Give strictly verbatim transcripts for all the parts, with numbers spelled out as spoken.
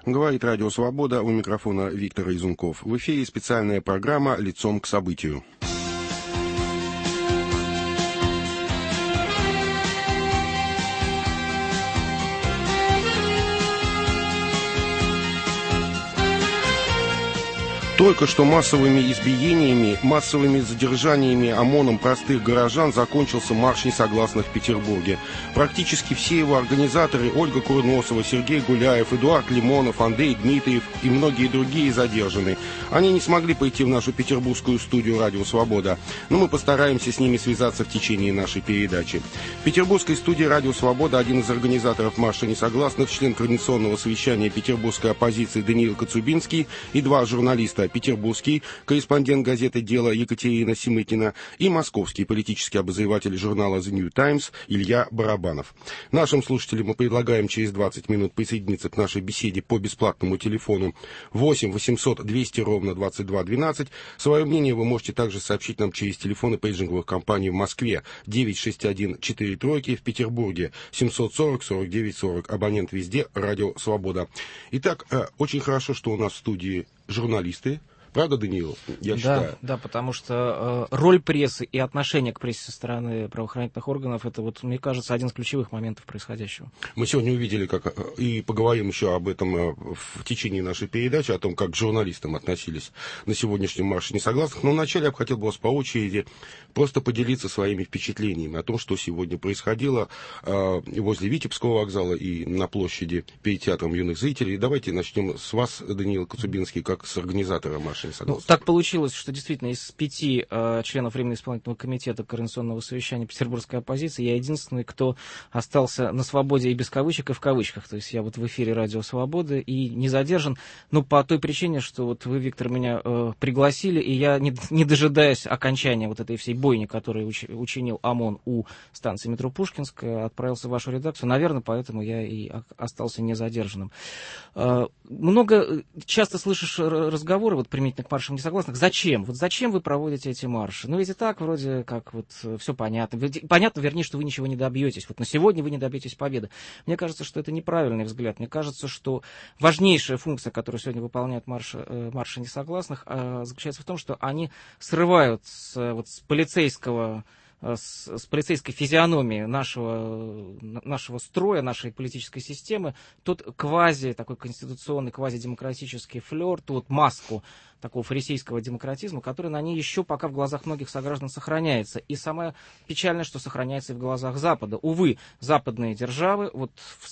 Говорит Радио Свобода, у микрофона Виктор Изунков. В эфире специальная программа «Лицом к событию». Только что массовыми избиениями, массовыми задержаниями ОМОНом простых горожан закончился марш несогласных в Петербурге. Практически все его организаторы — Ольга Курносова, Сергей Гуляев, Эдуард Лимонов, Андрей Дмитриев и многие другие — задержаны. Они не смогли пойти в нашу петербургскую студию «Радио Свобода», но мы постараемся с ними связаться в течение нашей передачи. В петербургской студии «Радио Свобода» один из организаторов марша несогласных, член Координационного совещания петербургской оппозиции Даниил Коцубинский и два журналиста: петербургский корреспондент газеты «Дело» Екатерина Семыкина и московский политический обозреватель журнала «The New Times» Илья Барабанов. Нашим слушателям мы предлагаем через двадцать минут присоединиться к нашей беседе по бесплатному телефону восемь восемьсот двести ровно двадцать два двенадцать. Свое мнение вы можете также сообщить нам через телефоны пейджинговых компаний в Москве девять шесть один четыре тройки, в Петербурге семьсот сорок сорок девять сорок. Абонент везде «Радио Свобода». Итак, очень хорошо, что у нас в студии журналисты. Правда, Даниил? Я да, считаю. Да, потому что э, роль прессы и отношение к прессе со стороны правоохранительных органов — это, вот, мне кажется, один из ключевых моментов происходящего. Мы сегодня увидели, как, и поговорим еще об этом в течение нашей передачи, о том, как к журналистам относились на сегодняшнем марше несогласных. Но вначале я бы хотел бы вас по очереди просто поделиться своими впечатлениями о том, что сегодня происходило э, возле Витебского вокзала и на площади перед Театром юных зрителей. Давайте начнем с вас, Даниил Коцубинский, как с организатора марша. Ну, так получилось, что действительно из пяти э, членов Временного исполнительного комитета Координационного совещания петербургской оппозиции я единственный, кто остался на свободе и без кавычек, и в кавычках. То есть я вот в эфире «Радио Свободы» и не задержан. Ну, по той причине, что вот вы, Виктор, меня э, пригласили, и я, не, не дожидаясь окончания вот этой всей бойни, которую уч, учинил ОМОН у станции метро Пушкинская, отправился в вашу редакцию. Наверное, поэтому я и остался незадержанным. Э, много, часто слышишь разговоры, вот примите к маршам несогласных. Зачем? Вот зачем вы проводите эти марши? Ну, ведь и так вроде как вот все понятно. Понятно, вернее, что вы ничего не добьетесь. Вот на сегодня вы не добьетесь победы. Мне кажется, что это неправильный взгляд. Мне кажется, что важнейшая функция, которую сегодня выполняют марши, марши несогласных, заключается в том, что они срывают с, вот, с полицейского С, с полицейской физиономией нашего, нашего строя, нашей политической системы, тот квази, такой конституционный, квазидемократический флер, ту вот маску такого фарисейского демократизма, который на ней еще пока в глазах многих сограждан сохраняется. И самое печальное, что сохраняется и в глазах Запада. Увы, западные державы вот,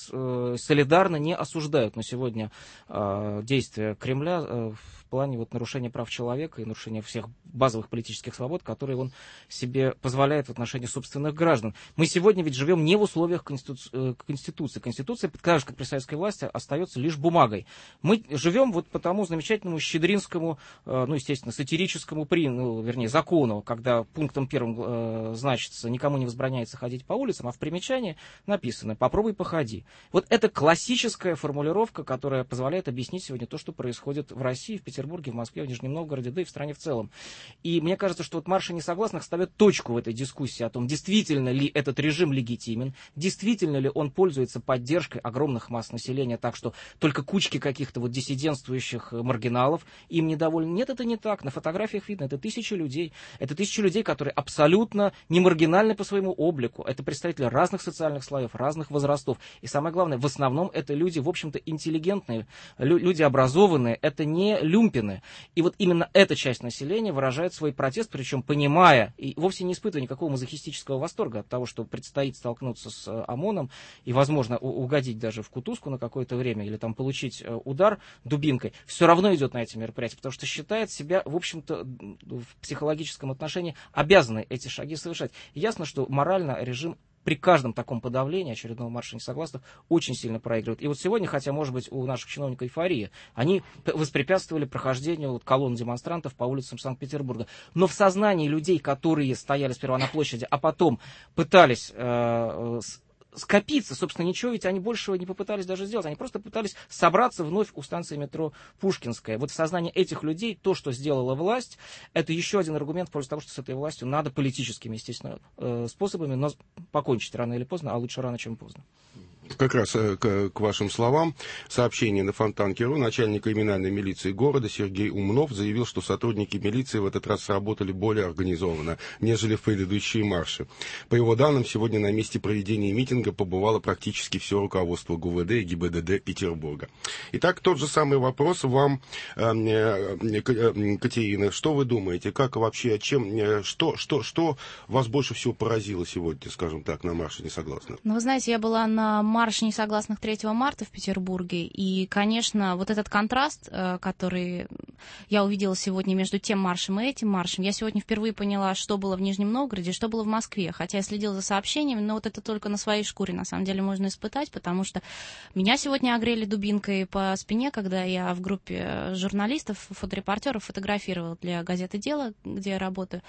э, солидарно не осуждают на сегодня э, действия Кремля э, в плане вот, нарушения прав человека и нарушения всех базовых политических свобод, которые он себе позволяет в отношении собственных граждан. Мы сегодня ведь живем не в условиях конституции. Конституции. Конституция, так же, как при советской власти, остается лишь бумагой. Мы живем вот по тому замечательному щедринскому, ну, естественно, сатирическому, ну, вернее, закону, когда пунктом первым э, значится, никому не возбраняется ходить по улицам, а в примечании написано «попробуй походи». Вот это классическая формулировка, которая позволяет объяснить сегодня то, что происходит в России, в Петербурге, в Москве, в Нижнем Новгороде, да и в стране в целом. И мне кажется, что вот марши несогласных ставят точку в этой дискуссии о том, действительно ли этот режим легитимен, действительно ли он пользуется поддержкой огромных масс населения, так что только кучки каких-то вот диссидентствующих маргиналов им недовольны. Нет, это не так. На фотографиях видно, это тысячи людей. Это тысячи людей, которые абсолютно не маргинальны по своему облику. Это представители разных социальных слоев, разных возрастов. И самое главное, в основном это люди, в общем-то, интеллигентные, люди образованные, это не люмпины. И вот именно эта часть населения выражает свой протест, причем понимая и вовсе не испытывая никакого мазохистического восторга от того, что предстоит столкнуться с ОМОНом и, возможно, угодить даже в кутузку на какое-то время или там получить удар дубинкой, все равно идет на эти мероприятия, потому что считает себя, в общем-то, в психологическом отношении обязанной эти шаги совершать. Ясно, что морально режим при каждом таком подавлении очередного марша несогласных очень сильно проигрывает. И вот сегодня, хотя, может быть, у наших чиновников эйфория, они воспрепятствовали прохождению вот колонн демонстрантов по улицам Санкт-Петербурга. Но в сознании людей, которые стояли сперва на площади, а потом пытались э, скопиться, собственно, ничего ведь они большего не попытались даже сделать. Они просто пытались собраться вновь у станции метро Пушкинская. Вот в сознании этих людей то, что сделала власть, это еще один аргумент в пользу того, что с этой властью надо политическими, естественно, способами, но покончить рано или поздно, а лучше рано, чем поздно. Как раз к, к вашим словам, сообщение на Фонтанке.ру начальник криминальной милиции города Сергей Умнов заявил, что сотрудники милиции в этот раз сработали более организованно, нежели в предыдущие марши. По его данным, сегодня на месте проведения митинга побывало практически все руководство ГУВД и ГИБДД Петербурга. Итак, тот же самый вопрос вам, Катерина. Что вы думаете? Как вообще, чем, что, что, что вас больше всего поразило сегодня, скажем так, на марше несогласных? Ну, вы знаете, я была на марше несогласных третьего марта в Петербурге, и, конечно, вот этот контраст, который я увидела сегодня между тем маршем и этим маршем, я сегодня впервые поняла, что было в Нижнем Новгороде, что было в Москве, хотя я следила за сообщениями, но вот это только на своей шкуре, на самом деле, можно испытать, потому что меня сегодня огрели дубинкой по спине, когда я в группе журналистов, фоторепортеров фотографировала для газеты «Дело», где я работаю,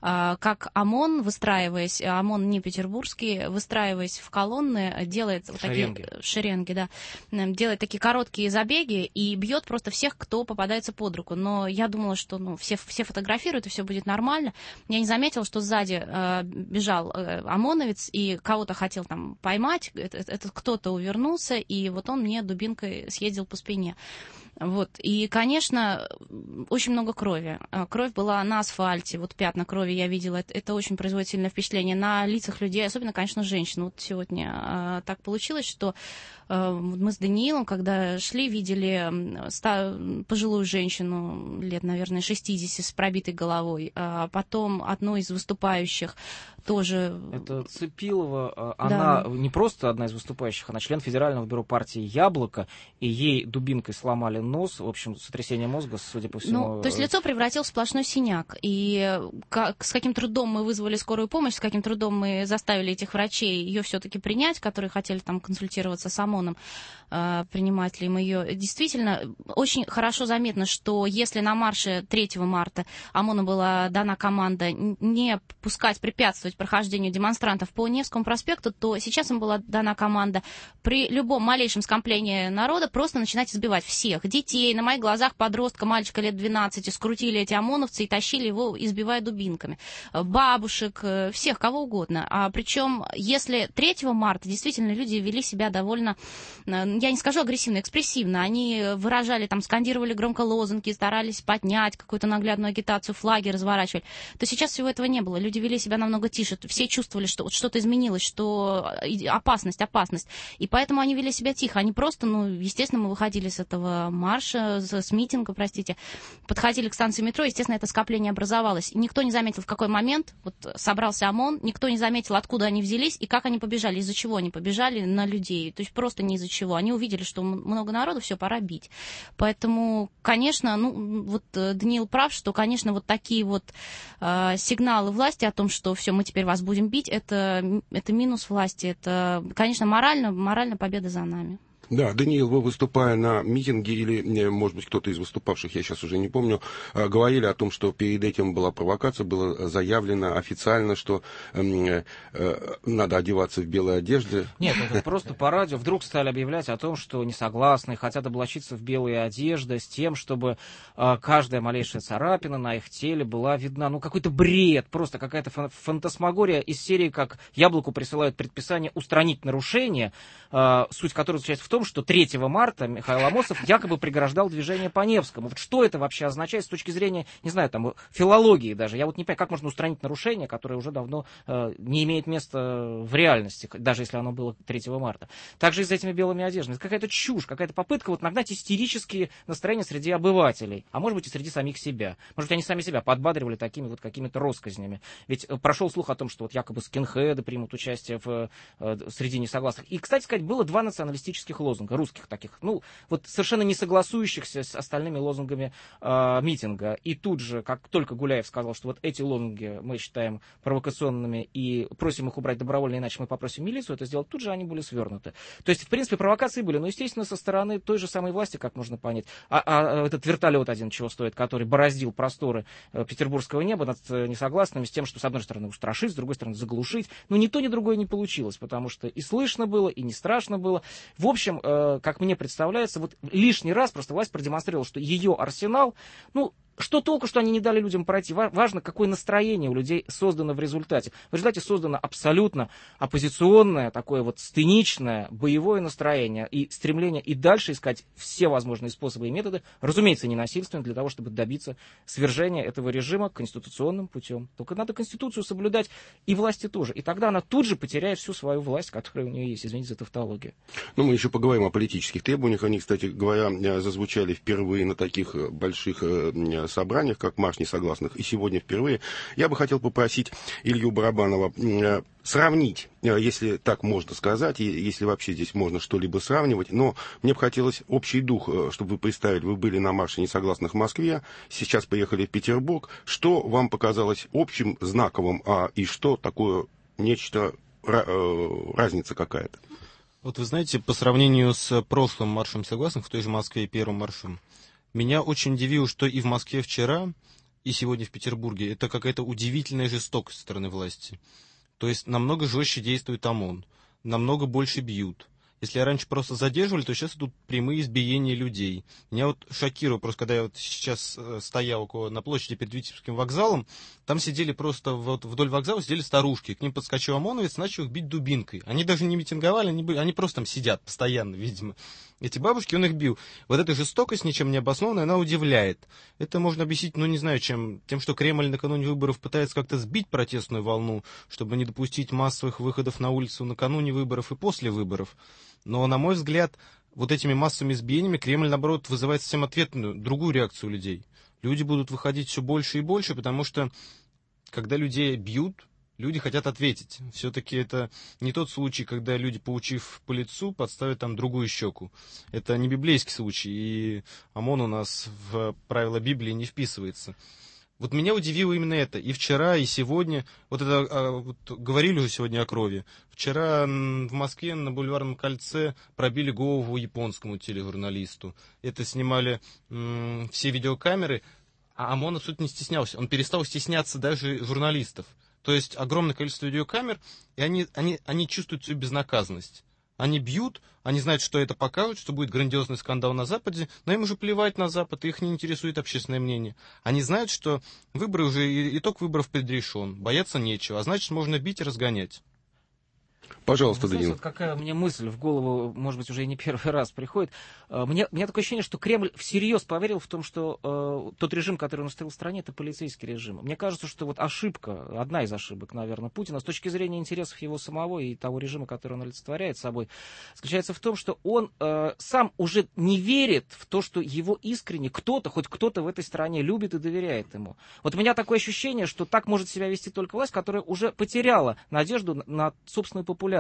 как ОМОН, выстраиваясь, ОМОН не петербургский, выстраиваясь в колонны, делает вот такие шеренги, да, делает такие короткие забеги и бьет просто всех, кто попадается под руку. Но я думала, что ну, все, все фотографируют, и все будет нормально. Я не заметила, что сзади э, бежал э, ОМОНовец и кого-то хотел там поймать. Этот, этот кто-то увернулся, и вот он мне дубинкой съездил по спине. Вот. И, конечно, очень много крови. Кровь была на асфальте, вот пятна крови я видела. Это, это очень производит сильное впечатление на лицах людей, особенно, конечно, женщин. Вот сегодня а, так получилось, что а, мы с Даниилом, когда шли, видели ста, пожилую женщину лет, наверное, шестидесяти с пробитой головой. А потом одну из выступающих тоже... Это Цепилова. Она да. не просто одна из выступающих, она член Федерального бюро партии «Яблоко», и ей дубинкой сломали нос, в общем, сотрясение мозга, судя по всему. Ну, то есть лицо превратилось в сплошной синяк, и как, с каким трудом мы вызвали скорую помощь, с каким трудом мы заставили этих врачей ее все-таки принять, которые хотели там консультироваться с ОМОНом, э, принимать ли мы ее. Действительно, очень хорошо заметно, что если на марше третьего марта ОМОНу была дана команда не пускать, препятствовать прохождению демонстрантов по Невскому проспекту, то сейчас им была дана команда при любом малейшем скоплении народа просто начинать избивать всех. Детей, на моих глазах подростка, мальчика лет двенадцати, скрутили эти ОМОНовцы и тащили его, избивая дубинками. Бабушек, всех, кого угодно. А причем, если третьего марта действительно люди вели себя довольно, я не скажу агрессивно, экспрессивно, они выражали, там, скандировали громко лозунги, старались поднять какую-то наглядную агитацию, флаги разворачивали, то сейчас всего этого не было. Люди вели себя намного тише. Все чувствовали, что вот что-то изменилось, что опасность, опасность. И поэтому они вели себя тихо. Они просто, ну, естественно, мы выходили с этого марша, с митинга, простите, подходили к станции метро, естественно, это скопление образовалось. И никто не заметил, в какой момент вот собрался ОМОН, никто не заметил, откуда они взялись и как они побежали, из-за чего они побежали на людей. То есть просто не из-за чего. Они увидели, что много народу, все, пора бить. Поэтому, конечно, ну, вот Даниил прав, что, конечно, вот такие вот э, сигналы власти о том, что все, мы теперь вас будем бить, это, это минус власти. Это, конечно, морально, морально победа за нами. Да, Даниил, вы, выступая на митинге, или, может быть, кто-то из выступавших, я сейчас уже не помню, говорили о том, что перед этим была провокация, было заявлено официально, что э, э, надо одеваться в белой одежде. Нет, это просто по радио вдруг стали объявлять о том, что несогласные хотят облачиться в белые одежды с тем, чтобы э, каждая малейшая царапина на их теле была видна. Ну, какой-то бред, просто какая-то фантасмагория из серии, как Яблоку присылают предписание устранить нарушение, э, суть которой заключается в том, что третьего марта Михаил Амосов якобы преграждал движение по Невскому. Вот что это вообще означает с точки зрения, не знаю, там, филологии даже? Я вот не понимаю, как можно устранить нарушение, которое уже давно э, не имеет места в реальности, даже если оно было третьего марта. Также и с этими белыми одеждами. Это какая-то чушь, какая-то попытка вот нагнать истерические настроения среди обывателей, а может быть и среди самих себя. Может быть, они сами себя подбадривали такими вот какими-то россказнями. Ведь прошел слух о том, что вот якобы скинхеды примут участие в, э, среди несогласных. И, кстати сказать, было два националистических лозунга, русских таких, ну, вот совершенно не согласующихся с остальными лозунгами э, митинга. И тут же, как только Гуляев сказал, что вот эти лозунги мы считаем провокационными и просим их убрать добровольно, иначе мы попросим милицию это сделать, тут же они были свернуты. То есть, в принципе, провокации были, но, естественно, со стороны той же самой власти, как можно понять. А, а этот вертолет один чего стоит, который бороздил просторы э, петербургского неба над э, несогласными с тем, что, с одной стороны, устрашить, с другой стороны, заглушить. Но ни то, ни другое не получилось, потому что и слышно было, и не страшно было. В общем, как мне представляется, вот лишний раз просто власть продемонстрировала, что ее арсенал, ну, что толку, что они не дали людям пройти? Важно, какое настроение у людей создано в результате. В результате создано абсолютно оппозиционное, такое вот сценичное, боевое настроение и стремление и дальше искать все возможные способы и методы, разумеется, ненасильственно, для того, чтобы добиться свержения этого режима конституционным путем. Только надо Конституцию соблюдать и власти тоже. И тогда она тут же потеряет всю свою власть, которая у нее есть. Извините за тавтологию. Ну, мы еще поговорим о политических требованиях. Они, кстати говоря, зазвучали впервые на таких больших собраниях, как марш несогласных, и сегодня впервые. Я бы хотел попросить Илью Барабанова сравнить, если так можно сказать, если вообще здесь можно что-либо сравнивать, но мне бы хотелось общий дух, чтобы вы представили, вы были на марше несогласных в Москве, сейчас поехали в Петербург, что вам показалось общим, знаковым, а и что такое нечто, разница какая-то? Вот вы знаете, по сравнению с прошлым маршем согласных в той же Москве, первым маршем, меня очень удивило, что и в Москве вчера, и сегодня в Петербурге это какая-то удивительная жестокость со стороны власти. То есть намного жестче действует ОМОН, намного больше бьют. Если раньше просто задерживали, то сейчас идут прямые избиения людей. Меня вот шокировало, просто когда я вот сейчас стоял около, на площади перед Витебским вокзалом, там сидели просто вот вдоль вокзала сидели старушки, к ним подскочил ОМОНовец, начал их бить дубинкой. Они даже не митинговали, они, были, они просто там сидят постоянно, видимо. Эти бабушки, он их бил. Вот эта жестокость, ничем не обоснованная, она удивляет. Это можно объяснить, ну не знаю, чем, тем, что Кремль накануне выборов пытается как-то сбить протестную волну, чтобы не допустить массовых выходов на улицу накануне выборов и после выборов. Но, на мой взгляд, вот этими массовыми избиениями Кремль, наоборот, вызывает совсем ответную, другую реакцию людей. Люди будут выходить все больше и больше, потому что, когда людей бьют, люди хотят ответить. Все-таки это не тот случай, когда люди, получив по лицу, подставят там другую щеку. Это не библейский случай, и ОМОН у нас в правила Библии не вписывается. Вот меня удивило именно это. И вчера, и сегодня. Вот это а, вот, говорили уже сегодня о крови. Вчера в Москве на Бульварном кольце пробили голову японскому тележурналисту. Это снимали м- все видеокамеры. А ОМОН абсолютно не стеснялся. Он перестал стесняться даже журналистов. То есть огромное количество видеокамер, и они, они, они чувствуют свою безнаказанность. Они бьют, они знают, что это покажут, что будет грандиозный скандал на Западе, но им уже плевать на Запад, их не интересует общественное мнение. Они знают, что выборы уже, итог выборов предрешен, бояться нечего, а значит, можно бить и разгонять. Пожалуйста, Знаете, Данил. вот какая мне мысль в голову, может быть, уже и не первый раз приходит. Мне, у меня такое ощущение, что Кремль всерьез поверил в том, что э, тот режим, который он установил в стране, это полицейский режим. Мне кажется, что вот ошибка, одна из ошибок, наверное, Путина, с точки зрения интересов его самого и того режима, который он олицетворяет собой, заключается в том, что он э, сам уже не верит в то, что его искренне кто-то, хоть кто-то в этой стране любит и доверяет ему. Вот у меня такое ощущение, что так может себя вести только власть, которая уже потеряла надежду на, на собственную популярность.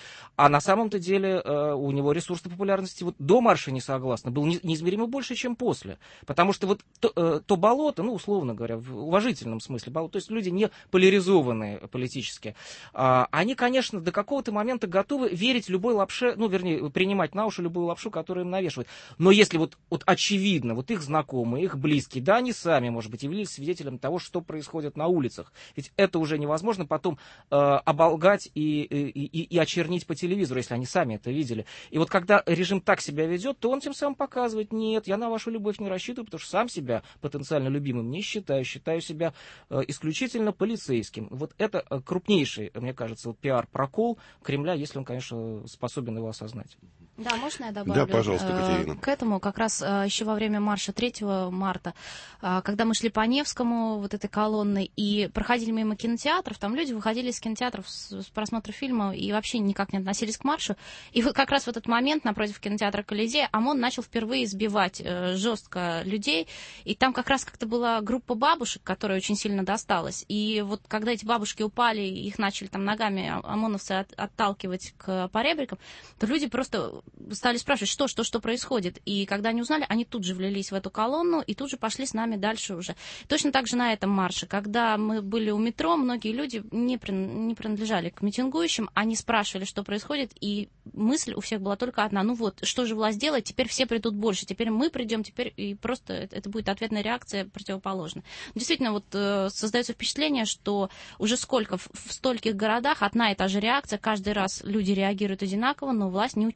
А на самом-то деле э, у него ресурс популярности вот до марша несогласны был не, неизмеримо больше, чем после. Потому что вот то, э, то болото, ну, условно говоря, в уважительном смысле, болото, то есть люди не поляризованные политически, э, они, конечно, до какого-то момента готовы верить любой лапше, ну, вернее, принимать на уши любую лапшу, которую им навешивают. Но если вот, вот очевидно, вот их знакомые, их близкие, да, они сами, может быть, явились свидетелем того, что происходит на улицах. Ведь это уже невозможно потом э, оболгать и, и, и, и очернить по телевизору, если они сами это видели. И вот когда режим так себя ведет, то он тем самым показывает: нет, я на вашу любовь не рассчитываю, потому что сам себя потенциально любимым не считаю, считаю себя э, исключительно полицейским. Вот это э, крупнейший, мне кажется, вот, пиар-прокол Кремля, если он, конечно, способен его осознать. Да, можно я добавлю? Да, пожалуйста, Катерина. К этому как раз еще во время марша третьего марта, когда мы шли по Невскому, вот этой колонной, и проходили мимо кинотеатров, там люди выходили из кинотеатров с просмотра фильма и вообще никак не относились к маршу. И вот как раз в этот момент напротив кинотеатра Колизея ОМОН начал впервые избивать жестко людей, и там как раз как-то была группа бабушек, которая очень сильно досталась. И вот когда эти бабушки упали, их начали там ногами ОМОНовцы от, отталкивать к поребрикам, то люди просто стали спрашивать, что, что, что происходит. И когда они узнали, они тут же влились в эту колонну и тут же пошли с нами дальше уже. Точно так же на этом марше. Когда мы были у метро, многие люди не, при, не принадлежали к митингующим, они спрашивали, что происходит, и мысль у всех была только одна: ну вот, что же власть делает, теперь все придут больше, теперь мы придем, теперь и просто это будет ответная реакция противоположная. Действительно, вот э, создается впечатление, что уже сколько, в, в стольких городах одна и та же реакция, каждый раз люди реагируют одинаково, но власть не учитывает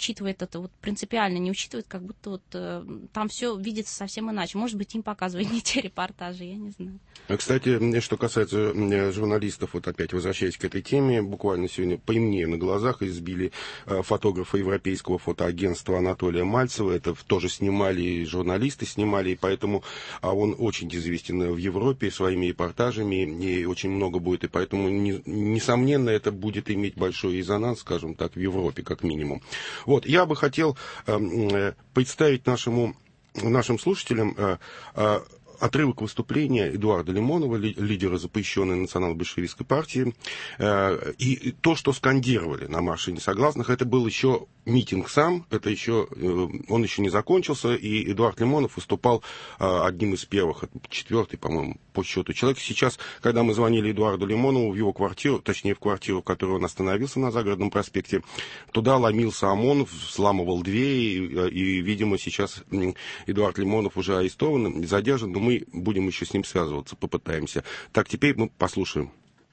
вот это вот принципиально не учитывают, как будто вот э, там все видится совсем иначе. Может быть, им показывают не те репортажи, я не знаю. Кстати, что касается журналистов, вот опять возвращаясь к этой теме, буквально сегодня по мне на глазах избили фотографа европейского фотоагентства Анатолия Мальцева. Это тоже снимали журналисты, снимали, и поэтому а он очень известен в Европе своими репортажами, и очень много будет, и поэтому, не, несомненно, это будет иметь большой резонанс, скажем так, в Европе, как минимум. Вот, я бы хотел э, представить нашему, нашим слушателям э, э, отрывок выступления Эдуарда Лимонова, лидера запрещенной национал-большевистской партии, и то, что скандировали на марше несогласных, это был еще митинг сам, это еще, он еще не закончился, и Эдуард Лимонов выступал одним из первых, четвертый, по-моему, по счету человек. Сейчас, когда мы звонили Эдуарду Лимонову в его квартиру, точнее в квартиру, в которой он остановился на Загородном проспекте, туда ломился ОМОН, взламывал двери, и, и видимо, сейчас Эдуард Лимонов уже арестован, задержан, но мы будем еще с ним связываться, попытаемся. Так, теперь мы послушаем.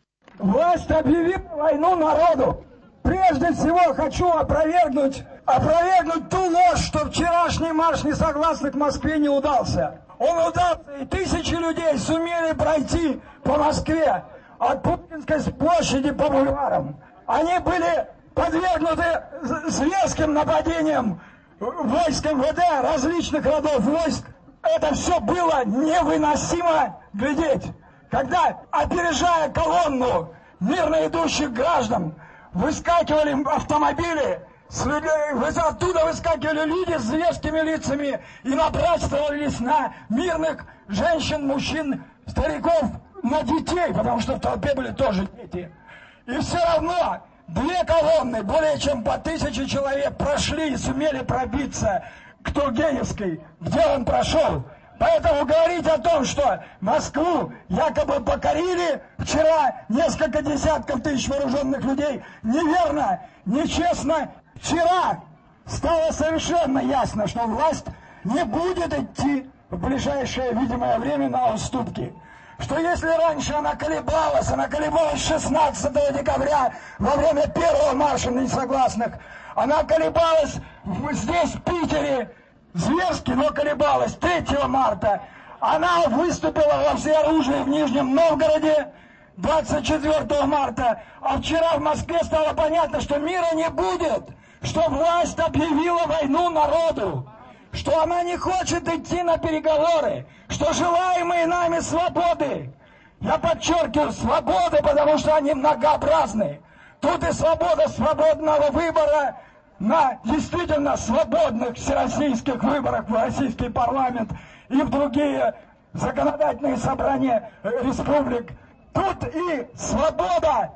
Власть объявила войну народу. Прежде всего хочу опровергнуть, опровергнуть ту ложь, что вчерашний марш несогласных в Москве не удался. Он удался, и тысячи людей сумели пройти по Москве от Пушкинской площади по бульварам. Они были подвергнуты зверским нападениям войск эм вэ дэ, различных родов войск. Это все было невыносимо глядеть. Когда, опережая колонну мирно идущих граждан, выскакивали автомобили, с людей, оттуда выскакивали люди с зверскими лицами и набрасывались на мирных женщин, мужчин, стариков, на детей, потому что в толпе были тоже дети. И все равно две колонны, более чем по тысяче человек, прошли и сумели пробиться к Тургеневской, где он прошел. Поэтому говорить о том, что Москву якобы покорили вчера несколько десятков тысяч вооруженных людей, неверно, нечестно. Вчера стало совершенно ясно, что власть не будет идти в ближайшее видимое время на уступки. Что если раньше она колебалась, она колебалась шестнадцатого декабря во время первого марша несогласных, она колебалась здесь, в Питере, зверски, но колебалась третьего марта. Она выступила во всеоружии в Нижнем Новгороде двадцать четвёртого марта. А вчера в Москве стало понятно, что мира не будет, что власть объявила войну народу, что она не хочет идти на переговоры, что желаемые нами свободы, я подчеркиваю, свободы, потому что они многообразны. Тут и свобода свободного выбора на действительно свободных всероссийских выборах в российский парламент и в другие законодательные собрания республик. Тут и свобода,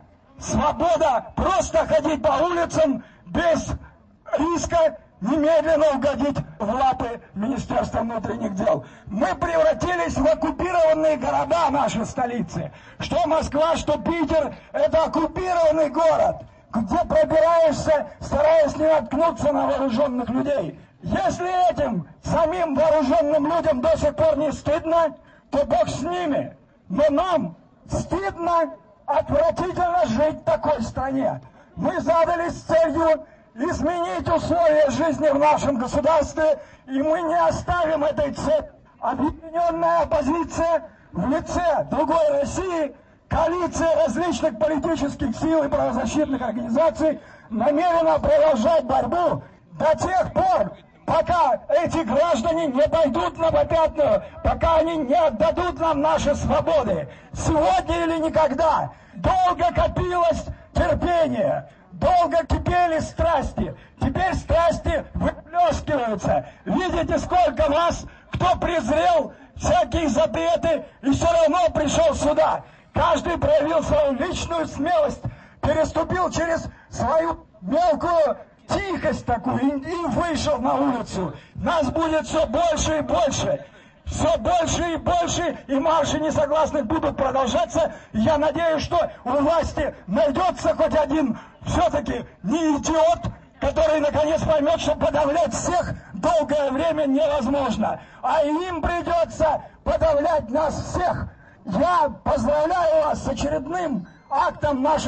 свобода просто ходить по улицам без риска немедленно угодить в лапы Министерства внутренних дел. Мы превратились в оккупированные города нашей столицы. Что Москва, что Питер – это оккупированный город, где пробираешься, стараясь не наткнуться на вооруженных людей. Если этим самим вооруженным людям до сих пор не стыдно, то Бог с ними. Но нам стыдно, отвратительно жить в такой стране. Мы задались целью изменить условия жизни в нашем государстве, и мы не оставим этой цели. Объединенная оппозиция в лице другой России, коалиция различных политических сил и правозащитных организаций намерена продолжать борьбу до тех пор, пока эти граждане не пойдут на попятную, пока они не отдадут нам наши свободы. Сегодня или никогда. Долго копилось терпение, долго кипели страсти. Теперь страсти выплескиваются. Видите, сколько нас, кто презрел всякие запреты и все равно пришел сюда. Каждый проявил свою личную смелость, переступил через свою мелкую тихость такую и вышел на улицу. Нас будет все больше и больше. Все больше и больше, и марши несогласных будут продолжаться. Я надеюсь, что у власти найдется хоть один все-таки не идиот, который наконец поймет, что подавлять всех долгое время невозможно. А им придется подавлять нас всех. Я поздравляю вас с очередным актом нашей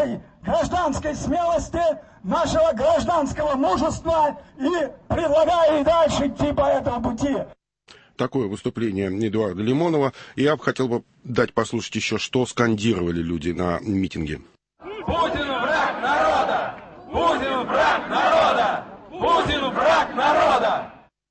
гражданской смелости, нашего гражданского мужества и предлагаю и дальше идти по этому пути. Такое выступление Эдуарда Лимонова. Я бы хотел бы дать послушать еще, что скандировали люди на митинге. Путин враг народа! Путин враг народа! Путин враг народа!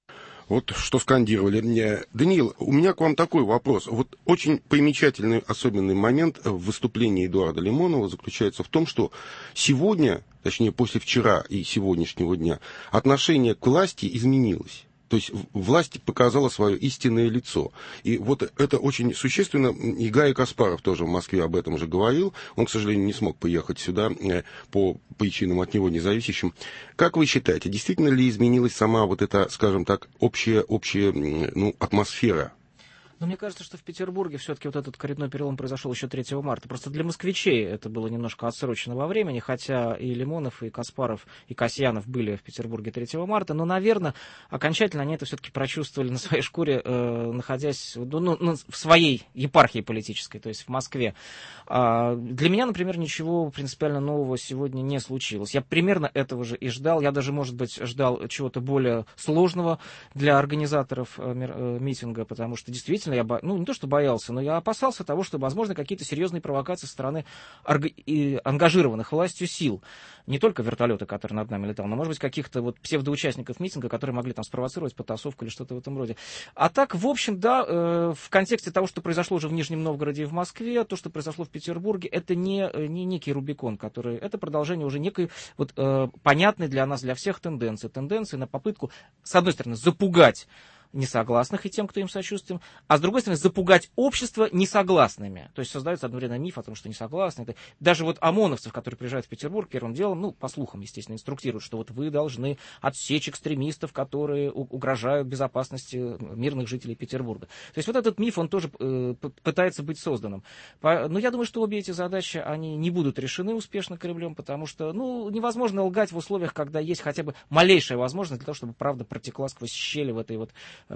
Вот что скандировали. Даниил, у меня к вам такой вопрос. Вот очень примечательный, особенный момент в выступлении Эдуарда Лимонова заключается в том, что сегодня, точнее после вчера и сегодняшнего дня, отношение к власти изменилось. То есть власть показала свое истинное лицо. И вот это очень существенно. И Гарри Каспаров тоже в Москве об этом же говорил. Он, к сожалению, не смог поехать сюда по причинам от него независящим. Как вы считаете, действительно ли изменилась сама вот эта, скажем так, общая, общая ну, атмосфера? Но мне кажется, что в Петербурге все-таки вот этот коренной перелом произошел еще третьего марта. Просто для москвичей это было немножко отсрочено во времени, хотя и Лимонов, и Каспаров, и Касьянов были в Петербурге третьего марта. Но, наверное, окончательно они это все-таки прочувствовали на своей шкуре, э, находясь ну, ну, в своей епархии политической, то есть в Москве. А для меня, например, ничего принципиально нового сегодня не случилось. Я примерно этого же и ждал. Я даже, может быть, ждал чего-то более сложного для организаторов э, митинга, потому что действительно я, бо... ну, не то что боялся, но я опасался того, что, возможно, какие-то серьезные провокации со стороны орг... и ангажированных властью сил. Не только вертолеты, которые над нами летал, но, может быть, каких-то вот псевдоучастников митинга, которые могли там спровоцировать потасовку или что-то в этом роде. А так, в общем, да, э, в контексте того, что произошло уже в Нижнем Новгороде и в Москве, то, что произошло в Петербурге, это не, не некий Рубикон, который... Это продолжение уже некой вот, э, понятной для нас, для всех тенденции. Тенденции на попытку, с одной стороны, запугать несогласных и тем, кто им сочувствует, а с другой стороны, запугать общество несогласными. То есть создается одновременно миф о том, что несогласны. Даже вот ОМОНовцев, которые приезжают в Петербург, первым делом, ну, по слухам, естественно, инструктируют, что вот вы должны отсечь экстремистов, которые угрожают безопасности мирных жителей Петербурга. То есть вот этот миф, он тоже э, пытается быть созданным. Но я думаю, что обе эти задачи, они не будут решены успешно Кремлем, потому что, ну, невозможно лгать в условиях, когда есть хотя бы малейшая возможность для того, чтобы правда протекла сквозь щели в этой вот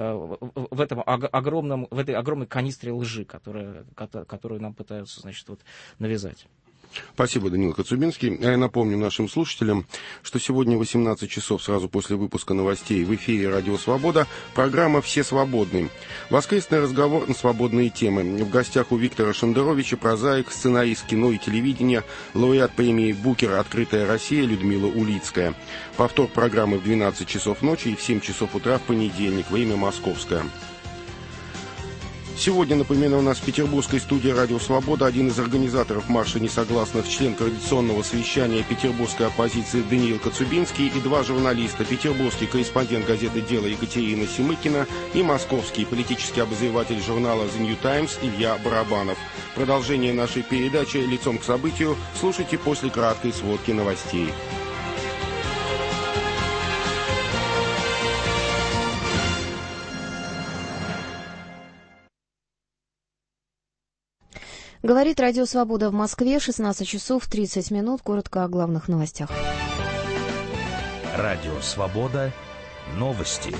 в этом огромном, в этой огромной канистре лжи, которая, которую нам пытаются, значит, вот, навязать. Спасибо, Даниил Коцубинский. Я напомню нашим слушателям, что сегодня в восемнадцать часов, сразу после выпуска новостей, в эфире «Радио Свобода» программа «Все свободны». Воскресный разговор на свободные темы. В гостях у Виктора Шендеровича прозаик, сценарист кино и телевидения, лауреат премии «Букер. Открытая Россия» Людмила Улицкая. Повтор программы в двенадцать часов ночи и в семь часов утра в понедельник, время московское. Сегодня, напоминаю, у нас в петербургской студии «Радио Свобода» один из организаторов марша несогласных, член координационного совещания петербургской оппозиции Даниил Коцубинский и два журналиста: петербургский корреспондент газеты «Дело» Екатерина Семыкина и московский политический обозреватель журнала «The New Times» Илья Барабанов. Продолжение нашей передачи «Лицом к событию» слушайте после краткой сводки новостей. Говорит Радио Свобода в Москве, шестнадцать часов тридцать минут. Коротко о главных новостях. Радио Свобода. Новости.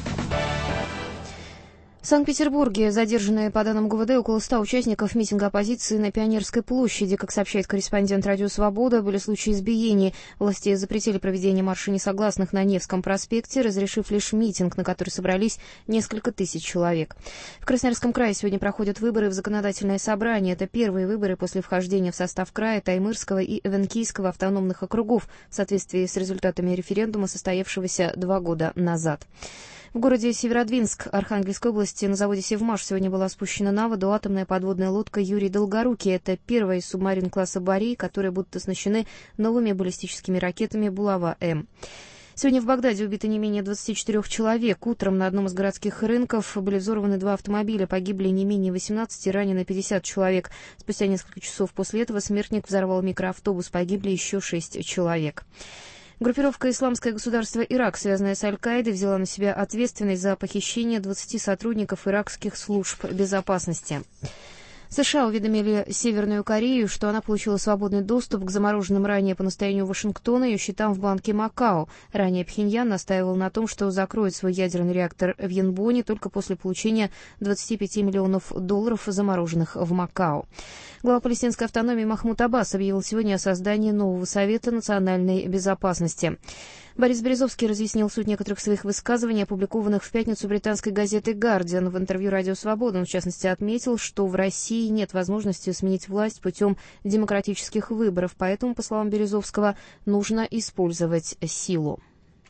В Санкт-Петербурге задержаны, по данным ГУВД, около ста участников митинга оппозиции на Пионерской площади. Как сообщает корреспондент «Радио Свобода», были случаи избиений. Власти запретили проведение марша несогласных на Невском проспекте, разрешив лишь митинг, на который собрались несколько тысяч человек. В Красноярском крае сегодня проходят выборы в законодательное собрание. Это первые выборы после вхождения в состав края Таймырского и Эвенкийского автономных округов в соответствии с результатами референдума, состоявшегося два года назад. В городе Северодвинск Архангельской области на заводе «Севмаш» сегодня была спущена на воду атомная подводная лодка «Юрий Долгорукий». Это первая из субмарин класса «Борей», которые будут оснащены новыми баллистическими ракетами «Булава-М». Сегодня в Багдаде убито не менее двадцати четырёх человек. Утром на одном из городских рынков были взорваны два автомобиля. Погибли не менее восемнадцати, ранено пятьдесят человек. Спустя несколько часов после этого смертник взорвал микроавтобус. Погибли еще шесть человек. Группировка «Исламское государство Ирак», связанная с Аль-Каидой, взяла на себя ответственность за похищение двадцати сотрудников иракских служб безопасности. США уведомили Северную Корею, что она получила свободный доступ к замороженным ранее по настоянию Вашингтона ее счетам в банке Макао. Ранее Пхеньян настаивал на том, что закроет свой ядерный реактор в Янбоне только после получения двадцати пяти миллионов долларов, замороженных в Макао. Глава палестинской автономии Махмуд Аббас объявил сегодня о создании нового Совета национальной безопасности. Борис Березовский разъяснил суть некоторых своих высказываний, опубликованных в пятницу британской газетой «Гардиан». В интервью «Радио Свобода» он, в частности, отметил, что в России нет возможности сменить власть путем демократических выборов, поэтому, по словам Березовского, нужно использовать силу.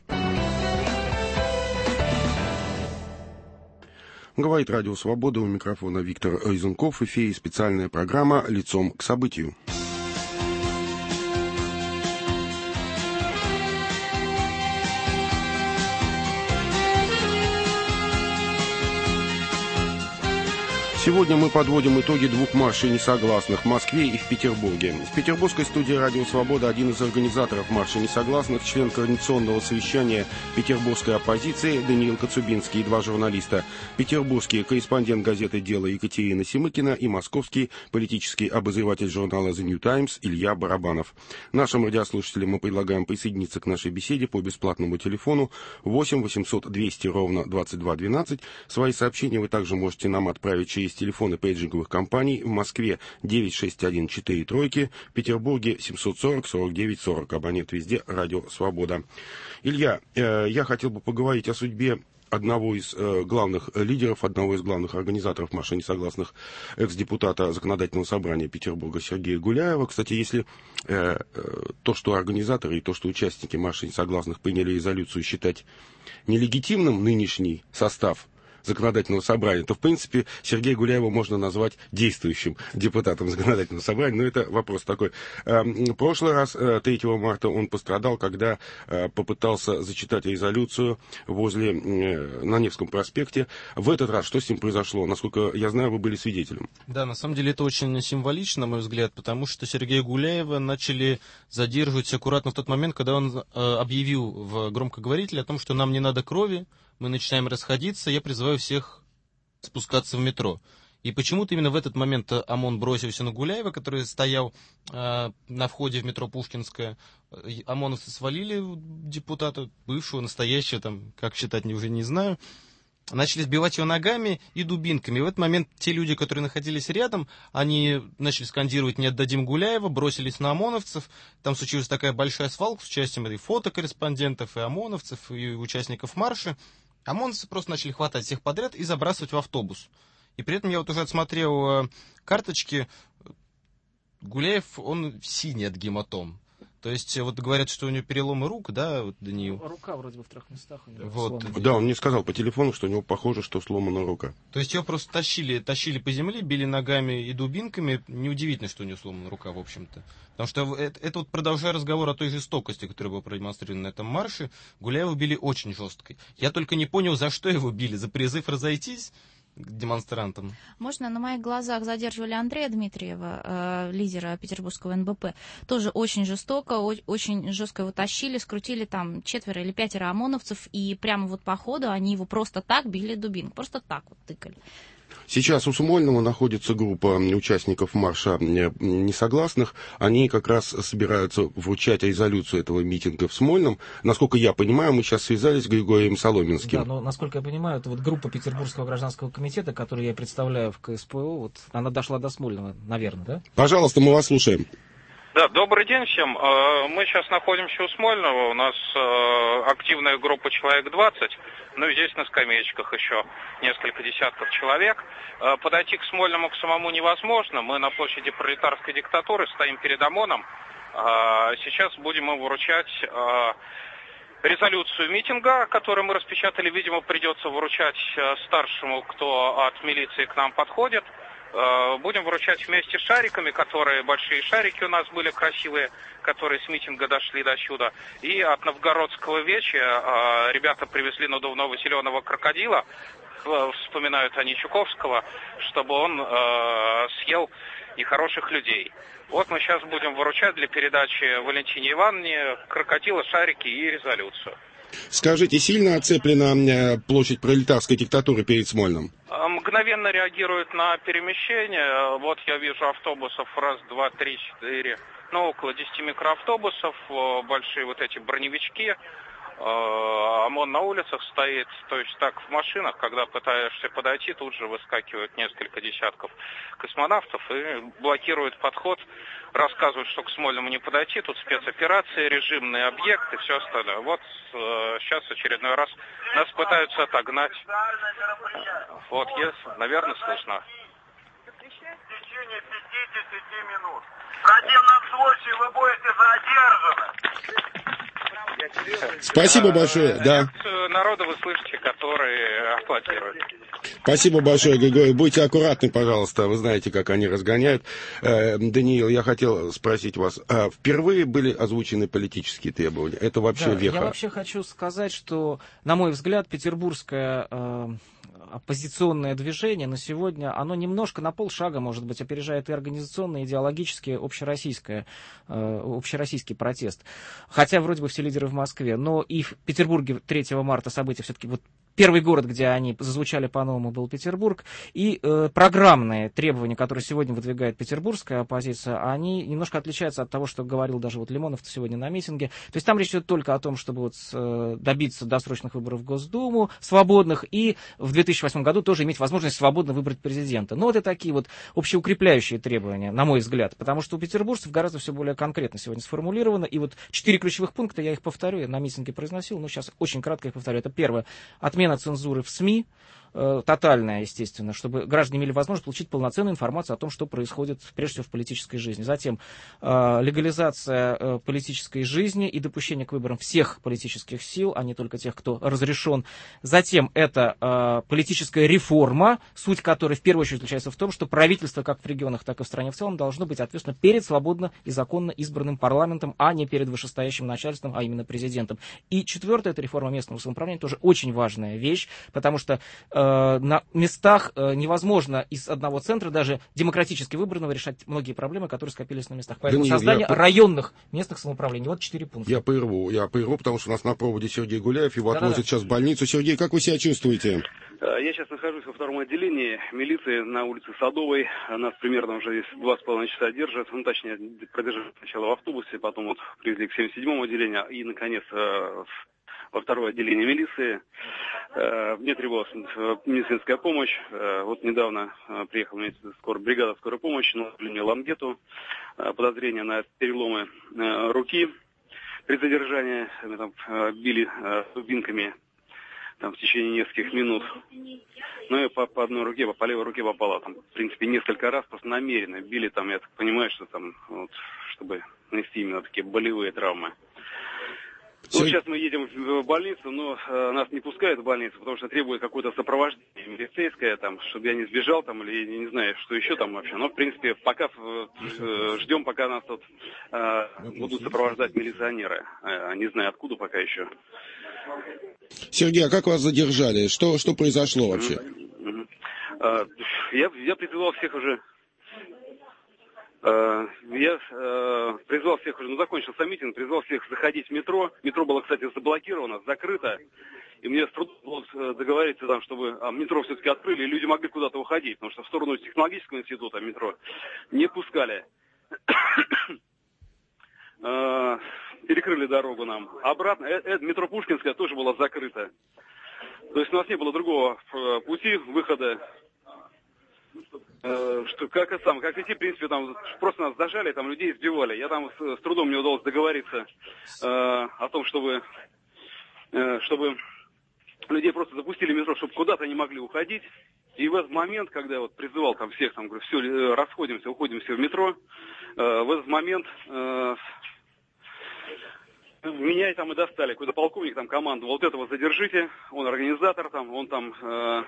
Говорит Радио Свобода, у микрофона Виктор Изунков. В эфире специальная программа «Лицом к событию». Сегодня мы подводим итоги двух маршей несогласных в Москве и в Петербурге. В петербургской студии «Радио Свобода» один из организаторов марша несогласных, член координационного совещания петербургской оппозиции Даниил Коцубинский и два журналиста. Петербургский корреспондент газеты «Дело» Екатерина Семыкина и московский политический обозреватель журнала «The New Times» Илья Барабанов. Нашим радиослушателям мы предлагаем присоединиться к нашей беседе по бесплатному телефону восемь восемьсот двести ровно двадцать два двенадцать. Свои сообщения вы также можете нам отправить через телефоны пейджинговых компаний. В Москве девять шесть один четыре тройки, в Петербурге семьсот сорок сорок девять сорок. Абонент везде «Радио Свобода». Илья, э, я хотел бы поговорить о судьбе одного из э, главных лидеров, одного из главных организаторов марша несогласных, экс-депутата Законодательного собрания Петербурга Сергея Гуляева. Кстати, если э, э, то, что организаторы и то, что участники марша несогласных приняли резолюцию, считать нелегитимным нынешний состав Законодательного собрания, то, в принципе, Сергея Гуляева можно назвать действующим депутатом Законодательного собрания. Но это вопрос такой. В прошлый раз, третьего марта, он пострадал, когда попытался зачитать резолюцию возле, на Невском проспекте. В этот раз что с ним произошло? Насколько я знаю, вы были свидетелем. Да, на самом деле это очень символично, на мой взгляд, потому что Сергея Гуляева начали задерживать аккуратно в тот момент, когда он объявил в громкоговорителе о том, что нам не надо крови, мы начинаем расходиться, я призываю всех спускаться в метро. И почему-то именно в этот момент ОМОН бросился на Гуляева, который стоял э, на входе в метро Пушкинское. ОМОНовцы свалили депутата, бывшего, настоящего, там, как считать, уже не знаю. Начали сбивать его ногами и дубинками. И в этот момент те люди, которые находились рядом, они начали скандировать «Не отдадим Гуляева», бросились на ОМОНовцев. Там случилась такая большая свалка с участием и фотокорреспондентов, и ОМОНовцев, и участников марша. ОМОНовцы просто начали хватать всех подряд и забрасывать в автобус. И при этом я вот уже отсмотрел э, карточки. Гуляев, он синий от гематом. То есть, вот говорят, что у него переломы рук, да, вот, Даниил? Рука вроде бы в трех местах у него вот. сломана. Да, он мне сказал по телефону, что у него похоже, что сломана рука. То есть, его просто тащили, тащили по земле, били ногами и дубинками. Неудивительно, что у него сломана рука, в общем-то. Потому что это, это вот продолжая разговор о той жестокости, которая была продемонстрирована на этом марше, Гуляева били очень жестко. Я только не понял, за что его били. За призыв разойтись к демонстрантам. Можно, на моих глазах задерживали Андрея Дмитриева, э, лидера петербургского эн бэ пэ. Тоже очень жестоко, о- очень жестко его тащили, скрутили там четверо или пятеро ОМОНовцев, и прямо вот по ходу они его просто так били дубинкой, просто так вот тыкали. Сейчас у Смольного находится группа участников марша несогласных. Они как раз собираются вручать резолюцию этого митинга в Смольном. Насколько я понимаю, мы сейчас связались с Григорием Соломенским. Да, но, насколько я понимаю, это вот группа Петербургского гражданского комитета, которую я представляю в ка эс пэ о, вот она дошла до Смольного, наверное, да? Пожалуйста, мы вас слушаем. Да, добрый день всем. Мы сейчас находимся у Смольного, у нас активная группа человек двадцать, ну и здесь на скамеечках еще несколько десятков человек. Подойти к Смольному к самому невозможно, мы на площади пролетарской диктатуры стоим перед ОМОНом. Сейчас будем им вручать резолюцию митинга, которую мы распечатали, видимо, придется вручать старшему, кто от милиции к нам подходит. Будем вручать вместе с шариками, которые, большие шарики у нас были красивые, которые с митинга дошли до сюда. И от Новгородского веча ребята привезли надувного зеленого крокодила, вспоминают они Чуковского, чтобы он съел нехороших людей. Вот мы сейчас будем вручать для передачи Валентине Ивановне крокодила, шарики и резолюцию. Скажите, сильно оцеплена площадь пролетарской диктатуры перед Смольным? Мгновенно реагируют на перемещение. Вот я вижу автобусов раз, два, три, четыре, ну, около десяти микроавтобусов, большие вот эти броневички. ОМОН на улицах стоит, то есть так в машинах, когда пытаешься подойти, тут же выскакивают несколько десятков космонавтов и блокируют подход, рассказывают, что к Смольному не подойти, тут спецоперации, режимные объекты, все остальное. Вот э, сейчас очередной раз нас пытаются отогнать. Вот, есть, наверное, слышно. В течение пятидесяти минут. В противном случае вы будете задержаны. Спасибо большое. Да. Народа вы слышите, которые аплодируют. Спасибо большое, Григорий. Будьте аккуратны, пожалуйста. Вы знаете, как они разгоняют. Э, Даниил, я хотел спросить вас. А впервые были озвучены политические требования? Это вообще да, веха? Я вообще хочу сказать, что, на мой взгляд, петербургская... Э, оппозиционное движение на сегодня, оно немножко на полшага, может быть, опережает и организационный, и идеологический, общероссийское, э, общероссийский протест. Хотя вроде бы все лидеры в Москве. Но и в Петербурге третьего марта события все-таки... Вот первый город, где они зазвучали по-новому, был Петербург. И э, программные требования, которые сегодня выдвигает петербургская оппозиция, они немножко отличаются от того, что говорил даже вот Лимонов сегодня на митинге. То есть там речь идет только о том, чтобы вот, э, добиться досрочных выборов в Госдуму, свободных, и в две тысячи восьмом году тоже иметь возможность свободно выбрать президента. Но это такие вот общеукрепляющие требования, на мой взгляд, потому что у петербуржцев гораздо все более конкретно сегодня сформулировано. И вот четыре ключевых пункта, я их повторю, я на митинге произносил, но сейчас очень кратко их повторю. Это первое. Отмена цензуры в СМИ, э, тотальная, естественно, чтобы граждане имели возможность получить полноценную информацию о том, что происходит, прежде всего, в политической жизни. Затем э, легализация э, политической жизни и допущение к выборам всех политических сил, а не только тех, кто разрешен. Затем это э, политическая реформа, суть которой в первую очередь заключается в том, что правительство как в регионах, так и в стране в целом должно быть ответственно перед свободно и законно избранным парламентом, а не перед вышестоящим начальством, а именно президентом. И четвертое, это реформа местного самоуправления, тоже очень важная вещь, потому что э, на местах э, невозможно из одного центра, даже демократически выбранного, решать многие проблемы, которые скопились на местах. Поэтому Даниил, создание я... районных местных самоуправлений. Вот четыре пункта. Я прерву, я прерву, потому что у нас на проводе Сергей Гуляев, его Да-да-да. отвозят сейчас в больницу. Сергей, как вы себя чувствуете? Я сейчас нахожусь во втором отделении милиции на улице Садовой. Нас примерно уже два с половиной часа держат. Ну, точнее, продержали сначала в автобусе, потом вот привезли к семьдесят седьмому отделению и, наконец, во второе отделение милиции. Мне требовалась медицинская помощь. Вот недавно приехала скорая, бригада скорой помощи, наложили мне лангету. Подозрение на переломы руки при задержании. Мы там били дубинками там, в течение нескольких минут. Ну и по, по одной руке, по, по левой руке попало. Там, в принципе, несколько раз просто намеренно били. Там, я так понимаю, что там, вот, чтобы нанести именно такие болевые травмы. Ну, сейчас мы едем в больницу, но э, нас не пускают в больницу, потому что требует какое-то сопровождение милицейское, там, чтобы я не сбежал, там, или не знаю, что еще там вообще. Но, в принципе, пока э, ждем, пока нас тут э, будут сопровождать милиционеры. Э, не знаю, откуда пока еще. Сергей, а как вас задержали? Что, что произошло вообще? Mm-hmm. Uh, я, я призывал всех уже... Uh, я uh, призвал всех уже, ну, закончился митинг, призвал всех заходить в метро. Метро было, кстати, заблокировано, закрыто. И мне с трудом было договориться, там, чтобы а, метро все-таки открыли, и люди могли куда-то уходить. Потому что в сторону технологического института метро не пускали. uh, перекрыли дорогу нам. Обратно, э, э, метро Пушкинская тоже была закрыта. То есть у нас не было другого э, пути выхода. Э, что, как это сам, как идти, в принципе, там просто нас зажали, там людей избивали. Я там с, с трудом мне удалось договориться э, о том, чтобы, э, чтобы людей просто запустили в метро, чтобы куда-то они могли уходить. И в этот момент, когда я вот призывал там всех, там, говорю, все, расходимся, уходим все в метро, э, в этот момент... Э, Меня там и достали, какой-то полковник там командовал, вот этого задержите, он организатор там, он там э,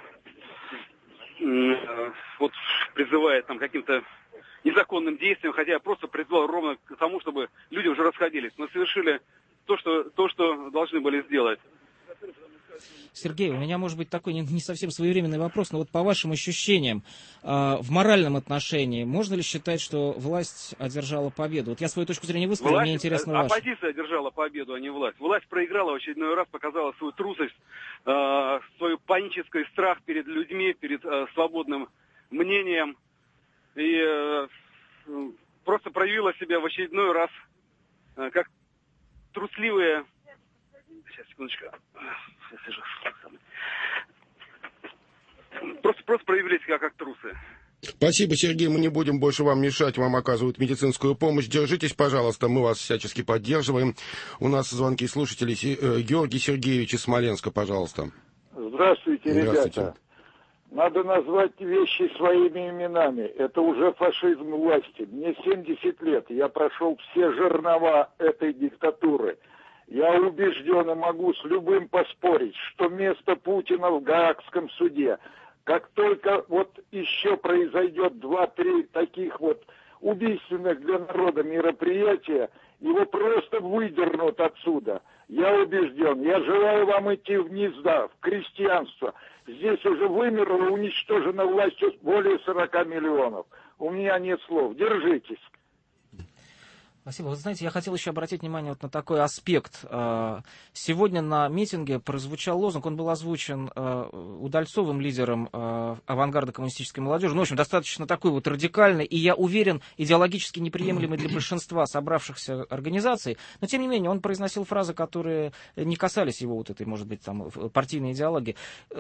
э, вот призывает там каким-то незаконным действиям, хотя я просто призвал ровно к тому, чтобы люди уже расходились. Мы совершили то, что, то, что должны были сделать. Сергей, у меня может быть такой не, не совсем своевременный вопрос, но вот по вашим ощущениям, э, в моральном отношении, можно ли считать, что власть одержала победу? Вот я свою точку зрения высказал, власть, мне интересно ваша. Оппозиция одержала победу, а не власть. Власть проиграла в очередной раз, показала свою трусость, э, свой панический страх перед людьми, перед э, свободным мнением. И э, просто проявила себя в очередной раз э, как трусливые... Сейчас, секундочку. Просто, просто проявили себя как трусы. Спасибо, Сергей, мы не будем больше вам мешать, вам оказывают медицинскую помощь. Держитесь, пожалуйста, мы вас всячески поддерживаем. У нас звонки слушателей. Георгий Сергеевич из Смоленска, пожалуйста. Здравствуйте, Здравствуйте, ребята. Надо назвать вещи своими именами. Это уже фашизм власти. Мне семьдесят лет, я прошел все жернова этой диктатуры. Я убежден и могу с любым поспорить, что место Путина в Гаагском суде. Как только вот еще произойдет два-три таких вот убийственных для народа мероприятия, его просто выдернут отсюда. Я убежден. Я желаю вам идти вниз, да, в крестьянство. Здесь уже вымерло, уничтожено властью более сорока миллионов. У меня нет слов. Держитесь. Спасибо. Вы знаете, я хотел еще обратить внимание вот на такой аспект. Сегодня на митинге прозвучал лозунг, он был озвучен Удальцовым, лидером авангарда коммунистической молодежи. Ну, в общем, достаточно такой вот радикальный, и, я уверен, идеологически неприемлемый для большинства собравшихся организаций. Но, тем не менее, он произносил фразы, которые не касались его вот этой, может быть, там, партийной идеологии.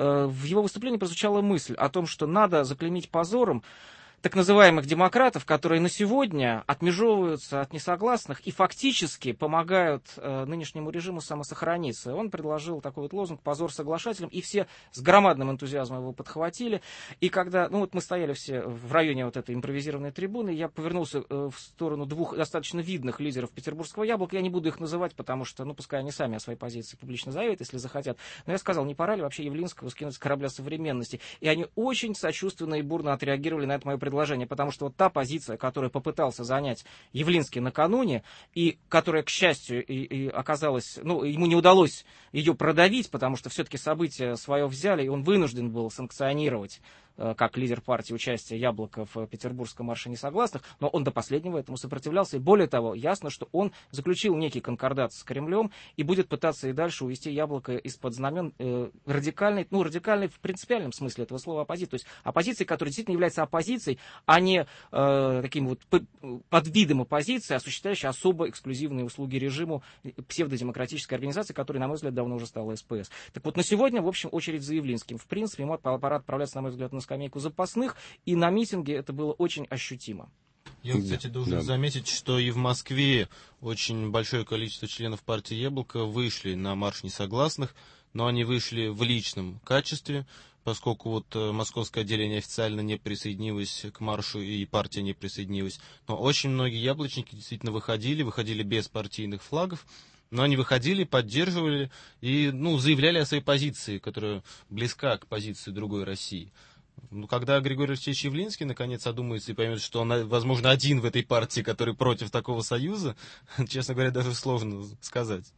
В его выступлении прозвучала мысль о том, что надо заклеймить позором так называемых демократов, которые на сегодня отмежевываются от несогласных и фактически помогают э, нынешнему режиму самосохраниться. Он предложил такой вот лозунг «Позор соглашателям», и все с громадным энтузиазмом его подхватили. И когда, ну вот мы стояли все в районе вот этой импровизированной трибуны, я повернулся э, в сторону двух достаточно видных лидеров петербургского яблока. Я не буду их называть, потому что, ну, пускай они сами о своей позиции публично заявят, если захотят. Но я сказал, не пора ли вообще Явлинского скинуть с корабля современности? И они очень сочувственно и бурно отреагировали на это мое предложение. Предложение, потому что вот та позиция, которую попытался занять Явлинский накануне, и которая, к счастью, и, и оказалась, ну, ему не удалось ее продавить, потому что все-таки события свое взяли, и он вынужден был санкционировать, как лидер партии, участия Яблока в Петербургском марше несогласных, но он до последнего этому сопротивлялся, и более того, ясно, что он заключил некий конкордат с Кремлем и будет пытаться и дальше увести Яблоко из-под знамен э, радикальной, ну, радикальной в принципиальном смысле этого слова оппозиции, то есть оппозиции, которая действительно является оппозицией, а не э, таким вот под видом оппозиции, осуществляющей особо эксклюзивные услуги режиму псевдодемократической организации, которая, на мой взгляд, давно уже стала СПС. Так вот, на сегодня, в общем, очередь за Явлинским. В принципе, ему пора отправляться, на мой взгляд, на скамейку запасных, и на митинге это было очень ощутимо. Я, кстати, должен да. заметить, что и в Москве очень большое количество членов партии Яблоко вышли на марш несогласных, но они вышли в личном качестве, поскольку вот московское отделение официально не присоединилось к маршу, и партия не присоединилась. Но очень многие яблочники действительно выходили, выходили без партийных флагов, но они выходили, поддерживали и, ну, заявляли о своей позиции, которая близка к позиции другой России. Ну, когда Григорий Алексеевич Явлинский наконец одумается и поймет, что он, возможно, один в этой партии, который против такого союза, честно говоря, даже сложно сказать.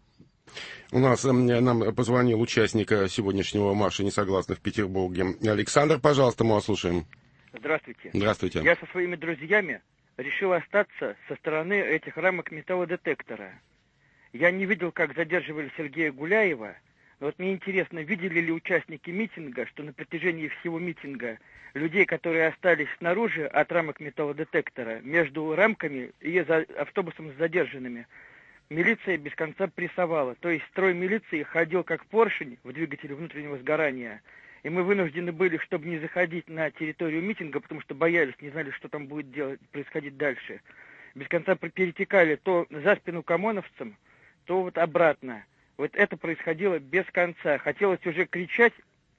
У нас нам позвонил участник сегодняшнего марша несогласных в Петербурге. Александр, пожалуйста, мы вас слушаем. Здравствуйте. Здравствуйте. Я со своими друзьями решил остаться со стороны этих рамок металлодетектора. Я не видел, как задерживали Сергея Гуляева. Но вот мне интересно, видели ли участники митинга, что на протяжении всего митинга людей, которые остались снаружи от рамок металлодетектора, между рамками и за автобусом с задержанными, милиция без конца прессовала. То есть строй милиции ходил как поршень в двигателе внутреннего сгорания. И мы вынуждены были, чтобы не заходить на территорию митинга, потому что боялись, не знали, что там будет делать, происходить дальше. Без конца перетекали то за спину к ОМОНовцам, то вот обратно. Вот это происходило без конца. Хотелось уже кричать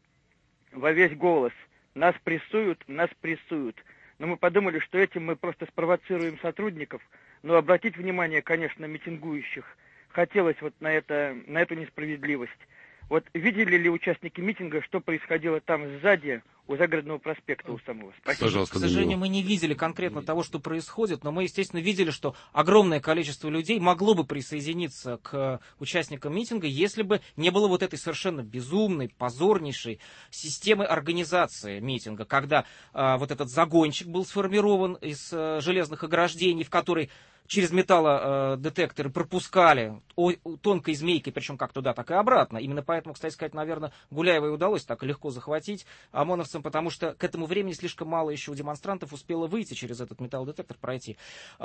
во весь голос. Нас прессуют, нас прессуют. Но мы подумали, что этим мы просто спровоцируем сотрудников. Но обратить внимание, конечно, митингующих хотелось вот на это, на эту несправедливость. Вот видели ли участники митинга, что происходило там сзади, у Загородного проспекта у самого. Спасибо. Пожалуйста, К сожалению, мы не видели конкретно того, что происходит, но мы, естественно, видели, что огромное количество людей могло бы присоединиться к участникам митинга, если бы не было вот этой совершенно безумной, позорнейшей системы организации митинга, когда а, вот этот загончик был сформирован из а, железных ограждений, в который через металлодетекторы пропускали тонкой змейкой, причем как туда, так и обратно. Именно поэтому, кстати сказать, наверное, Гуляева и удалось так легко захватить ОМОНовцам, потому что к этому времени слишком мало еще у демонстрантов успело выйти через этот металлодетектор, пройти.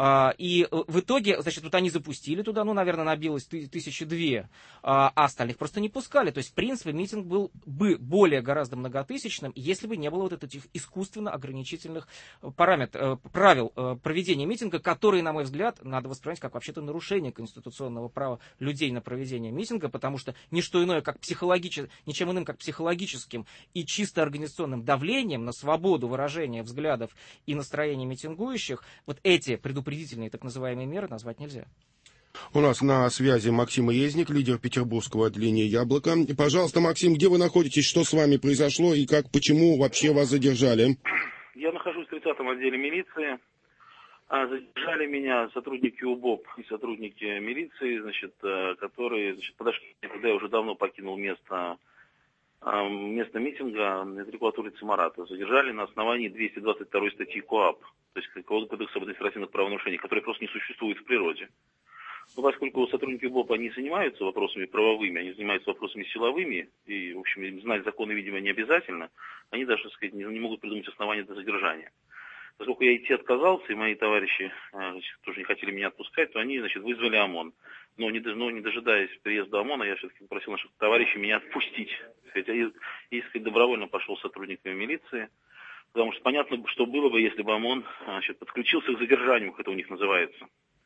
И в итоге, значит, вот они запустили туда, ну, наверное, набилось тысячи две, а остальных просто не пускали. То есть, в принципе, митинг был бы более гораздо многотысячным, если бы не было вот этих искусственно ограничительных параметров, правил проведения митинга, которые, на мой взгляд, надо воспринимать как вообще-то нарушение конституционного права людей на проведение митинга, потому что не что иное, как психологически, ничем иным, как психологическим и чисто организационным давлением на свободу выражения взглядов и настроения митингующих, вот эти предупредительные так называемые меры назвать нельзя. У нас на связи Максим Резник, лидер петербургского отделения «Яблоко». Пожалуйста, Максим, где вы находитесь, что с вами произошло и как, почему вообще вас задержали? Я нахожусь в тридцатом отделе милиции. Задержали меня сотрудники УБОП и сотрудники милиции, значит, которые значит, подошли, когда я уже давно покинул место, место митинга недалеко от улицы Марата. Задержали на основании двести двадцать второй статьи КоАП, то есть Кодекса об административных правонарушений, который просто не существует в природе. Но поскольку сотрудники УБОП не занимаются вопросами правовыми, они занимаются вопросами силовыми, и, в общем, знать законы, видимо, не обязательно, они даже, так сказать, не, не могут придумать основания для задержания. Поскольку я идти отказался, и мои товарищи значит, тоже не хотели меня отпускать, то они, значит, вызвали ОМОН. Но не, но не дожидаясь приезда омона, я все-таки попросил наших товарищей меня отпустить. Хотя и, и сказать, добровольно пошел с сотрудниками милиции. Потому что понятно, что было бы, если бы ОМОН значит, подключился к задержанию, как это у них называется.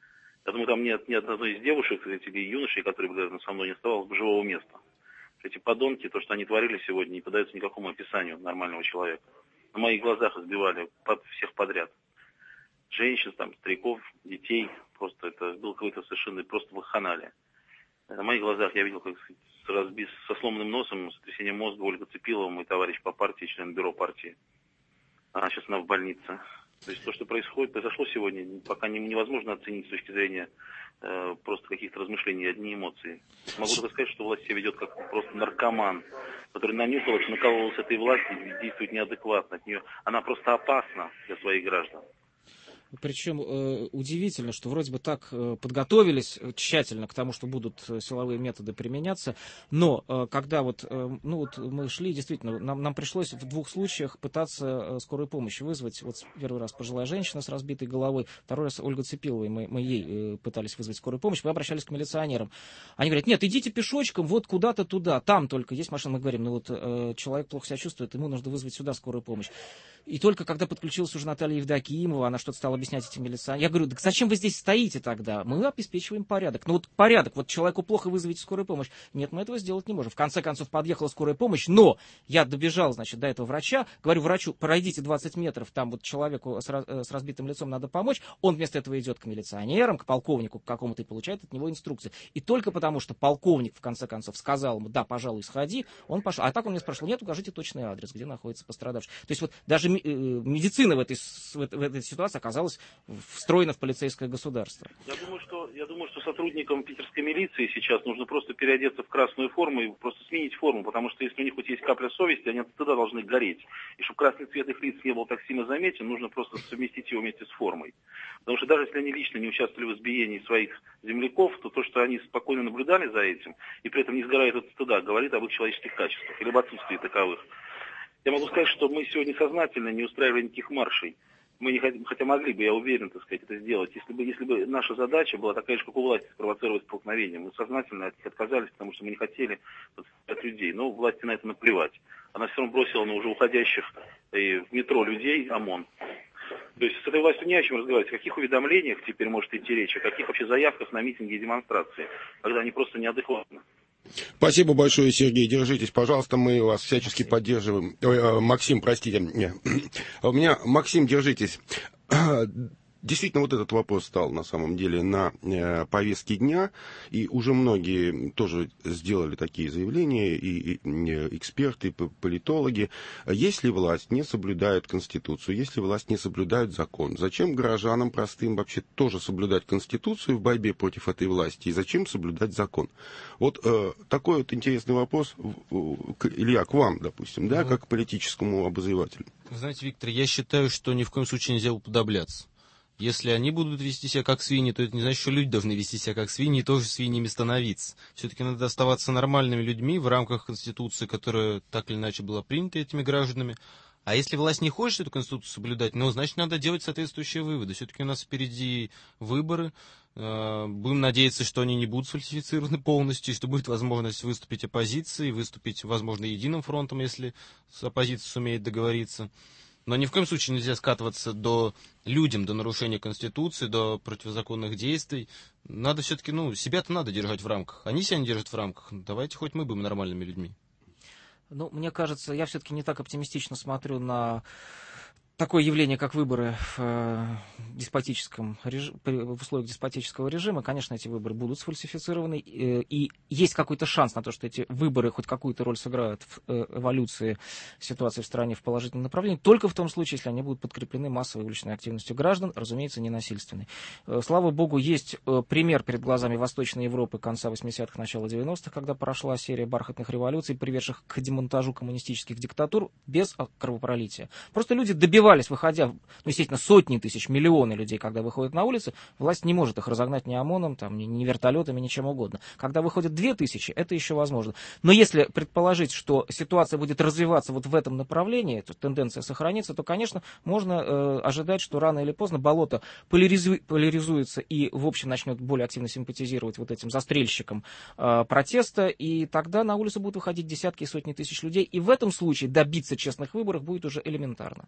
Я думаю, там нет ни одной из девушек или юношей, которые бы рядом со мной не оставалось бы живого места. Эти подонки, то, что они творили сегодня, не поддаются никакому описанию нормального человека. На моих глазах избивали всех подряд. Женщин, там, стариков, детей. Просто это было какое-то совершенно просто вакханалия. На моих глазах я видел, как с, разбис, со сломанным носом, с сотрясением мозга Ольга Цепилова, мой товарищ по партии, член бюро партии. Она сейчас она в больнице. То есть то, что происходит, произошло сегодня, пока не, невозможно оценить с точки зрения э, просто каких-то размышлений, одни эмоции. Могу только сказать, что власть себя ведет как просто наркоман, который нанюхался, накололся этой власти и действует неадекватно от нее. Она просто опасна для своих граждан. Причем э, удивительно, что вроде бы так э, подготовились тщательно к тому, что будут силовые методы применяться, но э, когда вот, э, ну вот мы шли, действительно, нам, нам пришлось в двух случаях пытаться э, скорую помощь вызвать. Вот первый раз пожилая женщина с разбитой головой, второй раз Ольга Цепилова, мы, мы ей э, пытались вызвать скорую помощь, мы обращались к милиционерам. Они говорят, нет, идите пешочком, вот куда-то туда, там только есть машина. Мы говорим, ну вот э, человек плохо себя чувствует, ему нужно вызвать сюда скорую помощь. И только когда подключилась уже Наталья Евдокимова, она что-то стала объяснять этим милиционерам. Я говорю, так зачем вы здесь стоите тогда? Мы обеспечиваем порядок. Ну вот порядок, вот человеку плохо, вызовите скорую помощь. Нет, мы этого сделать не можем. В конце концов подъехала скорая помощь, но я добежал, значит, до этого врача, говорю врачу, пройдите двадцать метров, там вот человеку с, с разбитым лицом надо помочь. Он вместо этого идет к милиционерам, к полковнику, к какому-то и получает от него инструкции. И только потому, что полковник в конце концов сказал ему, да, пожалуй, сходи, он пошел. А так он мне спрашивал, нет, укажите точный адрес, где находится пострадавший. То есть вот даже медицина Медицина в этой, в этой ситуации оказалась встроена в полицейское государство. Я думаю, что, я думаю, что сотрудникам питерской милиции сейчас нужно просто переодеться в красную форму и просто сменить форму, потому что если у них хоть есть капля совести, они от стыда должны гореть. И чтобы красный цвет их лиц не был так сильно заметен, нужно просто совместить его вместе с формой. Потому что даже если они лично не участвовали в избиении своих земляков, то то, что они спокойно наблюдали за этим и при этом не сгорают от стыда, говорит об их человеческих качествах или об отсутствии таковых. Я могу сказать, что мы сегодня сознательно не устраивали никаких маршей. Мы не хотим, хотя могли бы, я уверен, так сказать, это сделать. Если бы, если бы наша задача была такая же, как у власти, спровоцировать столкновение. Мы сознательно от них отказались, потому что мы не хотели от людей. Но власти на это наплевать. Она все равно бросила на уже уходящих в метро людей ОМОН. То есть с этой властью не о чем разговаривать. О каких уведомлениях теперь может идти речь, о каких вообще заявках на митинги и демонстрации, когда они просто неадекватны. Спасибо большое, Сергей. Держитесь, пожалуйста, мы вас всячески поддерживаем. Ой, Максим, простите. У меня, Максим, держитесь. действительно, вот этот вопрос стал на самом деле на э, повестке дня, и уже многие тоже сделали такие заявления, и, и, и эксперты, и политологи. Если власть не соблюдает Конституцию, если власть не соблюдает закон, зачем горожанам простым вообще тоже соблюдать Конституцию в борьбе против этой власти, и зачем соблюдать закон? Вот э, такой вот интересный вопрос, Илья, к вам, допустим, да, как к политическому обозревателю. Вы знаете, Виктор, я считаю, что ни в коем случае нельзя уподобляться. Если они будут вести себя как свиньи, то это не значит, что люди должны вести себя как свиньи и тоже свиньями становиться. Все-таки надо оставаться нормальными людьми в рамках Конституции, которая так или иначе была принята этими гражданами. А если власть не хочет эту Конституцию соблюдать, ну, значит, надо делать соответствующие выводы. Все-таки у нас впереди выборы. Будем надеяться, что они не будут сфальсифицированы полностью, что будет возможность выступить оппозицией, выступить, возможно, единым фронтом, если оппозиция сумеет договориться. Но ни в коем случае нельзя скатываться до людям, до нарушения Конституции, до противозаконных действий. Надо все-таки, ну, себя-то надо держать в рамках. Они себя не держат в рамках. Давайте хоть мы будем нормальными людьми. Ну, мне кажется, я все-таки не так оптимистично смотрю на такое явление, как выборы в, э, деспотическом режим, в условиях деспотического режима. Конечно, эти выборы будут сфальсифицированы, э, и есть какой-то шанс на то, что эти выборы хоть какую-то роль сыграют в э, эволюции ситуации в стране в положительном направлении, только в том случае, если они будут подкреплены массовой уличной активностью граждан, разумеется, ненасильственной. Э, слава богу, есть э, пример перед глазами Восточной Европы конца восьмидесятых, начала девяностых, когда прошла серия бархатных революций, приведших к демонтажу коммунистических диктатур без кровопролития. Просто люди добивались, выходя, ну, естественно, сотни тысяч, миллионы людей, когда выходят на улицы, власть не может их разогнать ни ОМОНом, там, ни, ни вертолетами, ни чем угодно. Когда выходят две тысячи, это еще возможно. Но если предположить, что ситуация будет развиваться вот в этом направлении, то тенденция сохранится, то, конечно, можно э, ожидать, что рано или поздно болото поляризу, поляризуется и, в общем, начнет более активно симпатизировать вот этим застрельщикам э, протеста, и тогда на улицу будут выходить десятки и сотни тысяч людей, и в этом случае добиться честных выборов будет уже элементарно.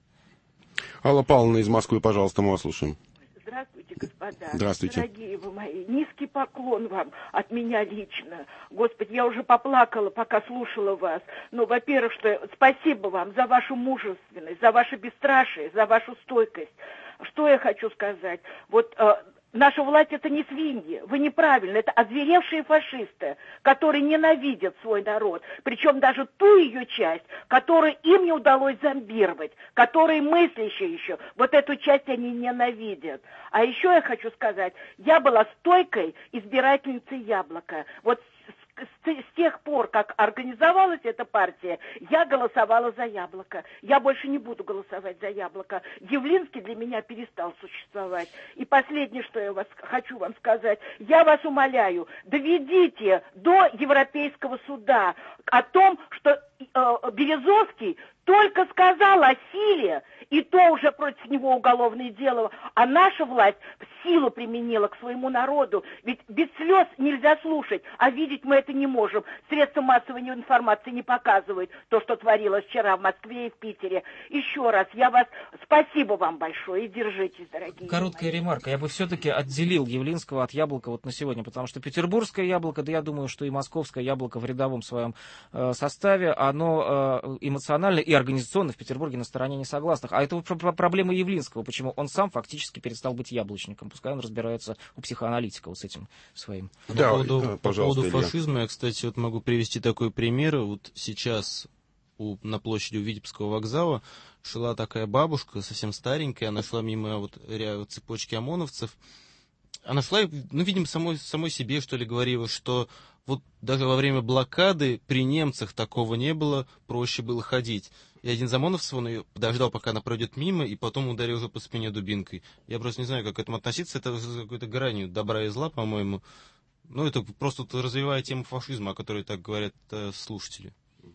Алла Павловна из Москвы, пожалуйста, мы вас слушаем. Здравствуйте, господа. Здравствуйте. Дорогие вы мои, низкий поклон вам от меня лично. Господи, я уже поплакала, пока слушала вас. Ну, во-первых, что спасибо вам за вашу мужественность, за ваше бесстрашие, за вашу стойкость. Что я хочу сказать? Вот... Э, Наша власть — это не свиньи, вы неправильно, это озверевшие фашисты, которые ненавидят свой народ, причем даже ту ее часть, которую им не удалось зомбировать, которые мыслящие еще, вот эту часть они ненавидят. А еще я хочу сказать, я была стойкой избирательницей «Яблока». Вот С, с тех пор, как организовалась эта партия, я голосовала за «Яблоко». Я больше не буду голосовать за «Яблоко». Явлинский для меня перестал существовать. И последнее, что я вас, хочу вам сказать, я вас умоляю, доведите до Европейского суда о том, что э, Березовский только сказал о силе, и то уже против него уголовное дело, а наша власть силу применила к своему народу. Ведь без слез нельзя слушать, а видеть мы это не можем. Средства массовой информации не показывают то, что творилось вчера в Москве и в Питере. Еще раз, я вас... Спасибо вам большое и держитесь, дорогие. Короткая мои. ремарка. Я бы все-таки отделил Явлинского от «Яблока» вот на сегодня, потому что петербургское «Яблоко», да я думаю, что и московское «Яблоко» в рядовом своем э, составе, оно э, эмоционально и организационно в Петербурге на стороне несогласных. А это проблема Явлинского, почему он сам фактически перестал быть яблочником. Пускай он разбирается у психоаналитика вот с этим своим. Да, по поводу, да, по поводу фашизма, я, кстати, вот могу привести такой пример. Вот сейчас у, на площади у Витебского вокзала шла такая бабушка, совсем старенькая, она шла мимо вот, вот цепочки ОМОНовцев. Она шла, ну, видимо, самой, самой себе, что ли, говорила, что вот даже во время блокады при немцах такого не было, проще было ходить. И один из ОМОНовцев, он ее подождал, пока она пройдет мимо, и потом ударил уже по спине дубинкой. Я просто не знаю, как к этому относиться. Это какой-то гранью добра и зла, по-моему. Ну, это просто развивает тему фашизма, о которой так говорят э, слушатели.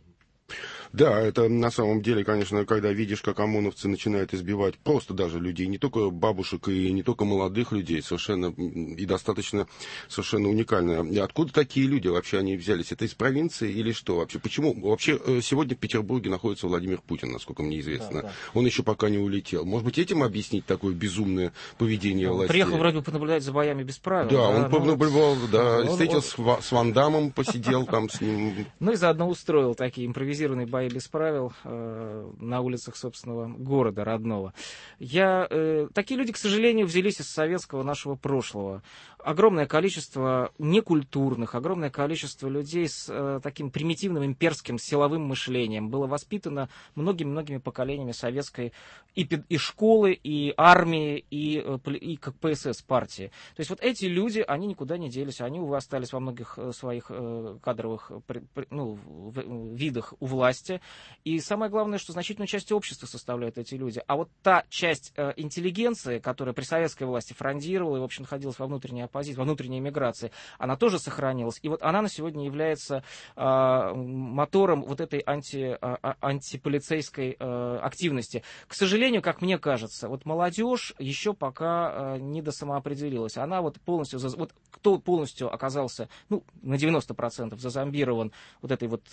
Да, это на самом деле, конечно, когда видишь, как ОМОНовцы начинают избивать просто даже людей, не только бабушек и не только молодых людей, совершенно и достаточно совершенно уникально. И откуда такие люди вообще они взялись? Это из провинции или что вообще? Почему? Вообще сегодня в Петербурге находится Владимир Путин, насколько мне известно. Да, да. Он еще пока не улетел. Может быть, этим объяснить такое безумное поведение да, власти? Приехал вроде бы понаблюдать за боями без правил. Да, да он ну, понаблюдал, да, он, встретился он... с Ван Даммом, посидел там с ним. Ну и заодно устроил такие импровизации импровизированные бои без правил э, на улицах собственного города, родного. Я, э, такие люди, к сожалению, взялись из советского нашего прошлого. Огромное количество некультурных, огромное количество людей с э, таким примитивным имперским силовым мышлением было воспитано многими-многими поколениями советской и, и школы, и армии, и, и как ПСС партии. То есть вот эти люди, они никуда не делись, они, увы, остались во многих своих э, кадровых ну, видах у власти. И самое главное, что значительную часть общества составляют эти люди. А вот та часть э, интеллигенции, которая при советской власти фрондировала и, в общем, находилась во внутренней оппозиции, во внутренней эмиграции, она тоже сохранилась. И вот она на сегодня является э, мотором вот этой анти, а, антиполицейской э, активности. К сожалению, как мне кажется, вот молодежь еще пока э, не досамоопределилась. Она вот полностью, вот кто полностью оказался, ну, на девяносто процентов зазомбирован вот этой вот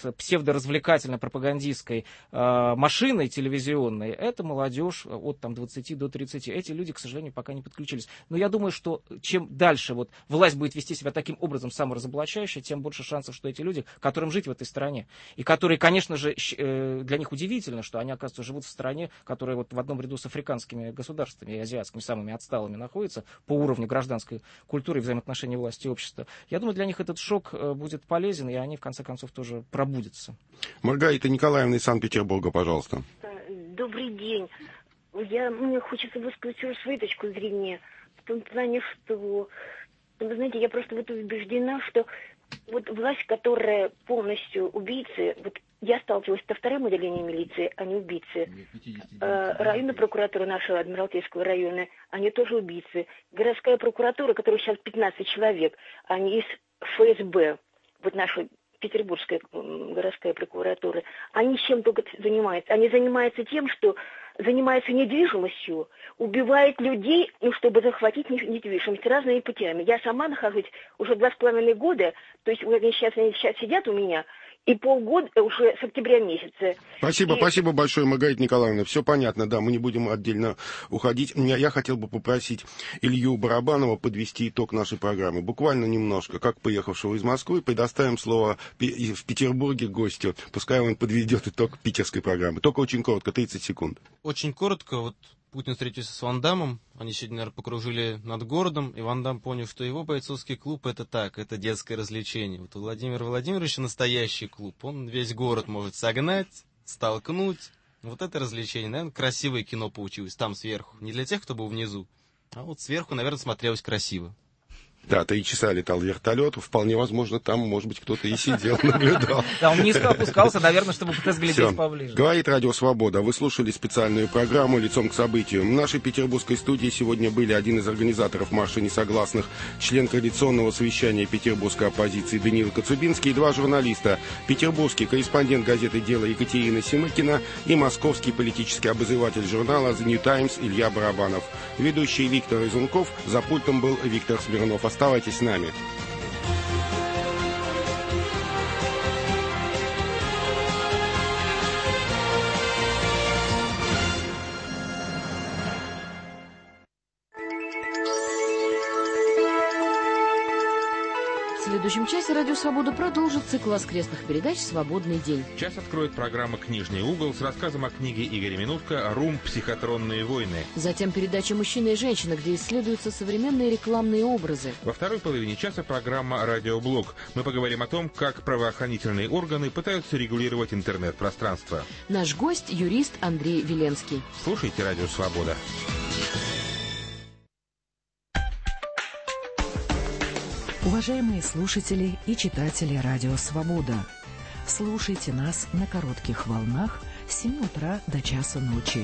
псевдоразвлекательно-пропагандистской э, машиной телевизионной, это молодежь от там двадцати до тридцати. Эти люди, к сожалению, пока не подключились. Но я думаю, что чем дальше вот власть будет вести себя таким образом саморазоблачающе, тем больше шансов, что эти люди, которым жить в этой стране, и которые, конечно же, э, для них удивительно, что они, оказывается, живут в стране, которая вот в одном ряду с африканскими государствами и азиатскими самыми отсталыми находится по уровню гражданской культуры и взаимоотношений власти и общества. Я думаю, для них этот шок будет полезен, и они, в конце концов, тоже пробудятся. Маргарита Николаевна из Санкт-Петербурга, пожалуйста. Добрый день. Я, мне хочется высказать свою точку зрения в том плане, что, вы знаете, я просто вот убеждена, что вот власть, которая полностью убийцы, вот я сталкивалась со вторым отделением милиции, они убийцы. Э, районная прокуратура нашего Адмиралтейского района, они тоже убийцы. Городская прокуратура, которая сейчас пятнадцать человек, они из ФСБ, вот наша Петербургская городская прокуратура, они чем только занимаются? Они занимаются тем, что занимаются недвижимостью, убивают людей, ну, чтобы захватить недвижимость разными путями. Я сама нахожусь уже два с половиной года, то есть они сейчас, они сейчас сидят у меня, и полгода уже с октября месяца. Спасибо, и... спасибо большое, Маргарита Николаевна. Все понятно, да, мы не будем отдельно уходить. Я хотел бы попросить Илью Барабанова подвести итог нашей программы. Буквально немножко, как поехавшего из Москвы, предоставим слово в Петербурге гостю. Пускай он подведет итог питерской программы. Только очень коротко, тридцать секунд. Очень коротко, вот Путин встретился с Ван Дамом, они сегодня, наверное, покружили над городом, и Ван Дам понял, что его бойцовский клуб — это так, это детское развлечение. Вот у Владимира Владимировича настоящий клуб, он весь город может согнать, столкнуть. Вот это развлечение, наверное, красивое кино получилось там сверху. Не для тех, кто был внизу, а вот сверху, наверное, смотрелось красиво. Да, три часа летал вертолет, вполне возможно, там, может быть, кто-то и сидел, наблюдал. Да, он низко опускался, наверное, чтобы разглядеть поближе. Говорит Радио Свобода. Вы слушали специальную программу «Лицом к событию». В нашей петербургской студии сегодня были один из организаторов марша несогласных, член коалиционного совещания петербургской оппозиции Даниил Коцубинский и два журналиста: петербургский корреспондент газеты «Дело» Екатерина Семыкина и московский политический обозреватель журнала «The New Times» Илья Барабанов. Ведущий Виктор Изунков, за пультом был Виктор Смирнов. Оставайтесь с нами. В следующем часе «Радио Свобода» продолжит цикл воскресных передач «Свободный день». Час откроет программа «Книжный угол» с рассказом о книге Игоря Минутка «Рум. Психотронные войны». Затем передача «Мужчина и женщина», где исследуются современные рекламные образы. Во второй половине часа программа «Радиоблог». Мы поговорим о том, как правоохранительные органы пытаются регулировать интернет-пространство. Наш гость – юрист Андрей Веленский. Слушайте «Радио Свобода». Уважаемые слушатели и читатели «Радио Свобода», слушайте нас на коротких волнах с семи утра до часу ночи.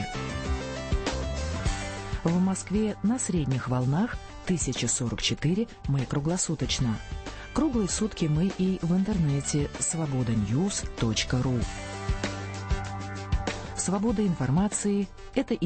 В Москве на средних волнах тысяча сорок четыре мы круглосуточно. Круглые сутки мы и в интернете свобода ньюс точка ру. Свобода информации – это и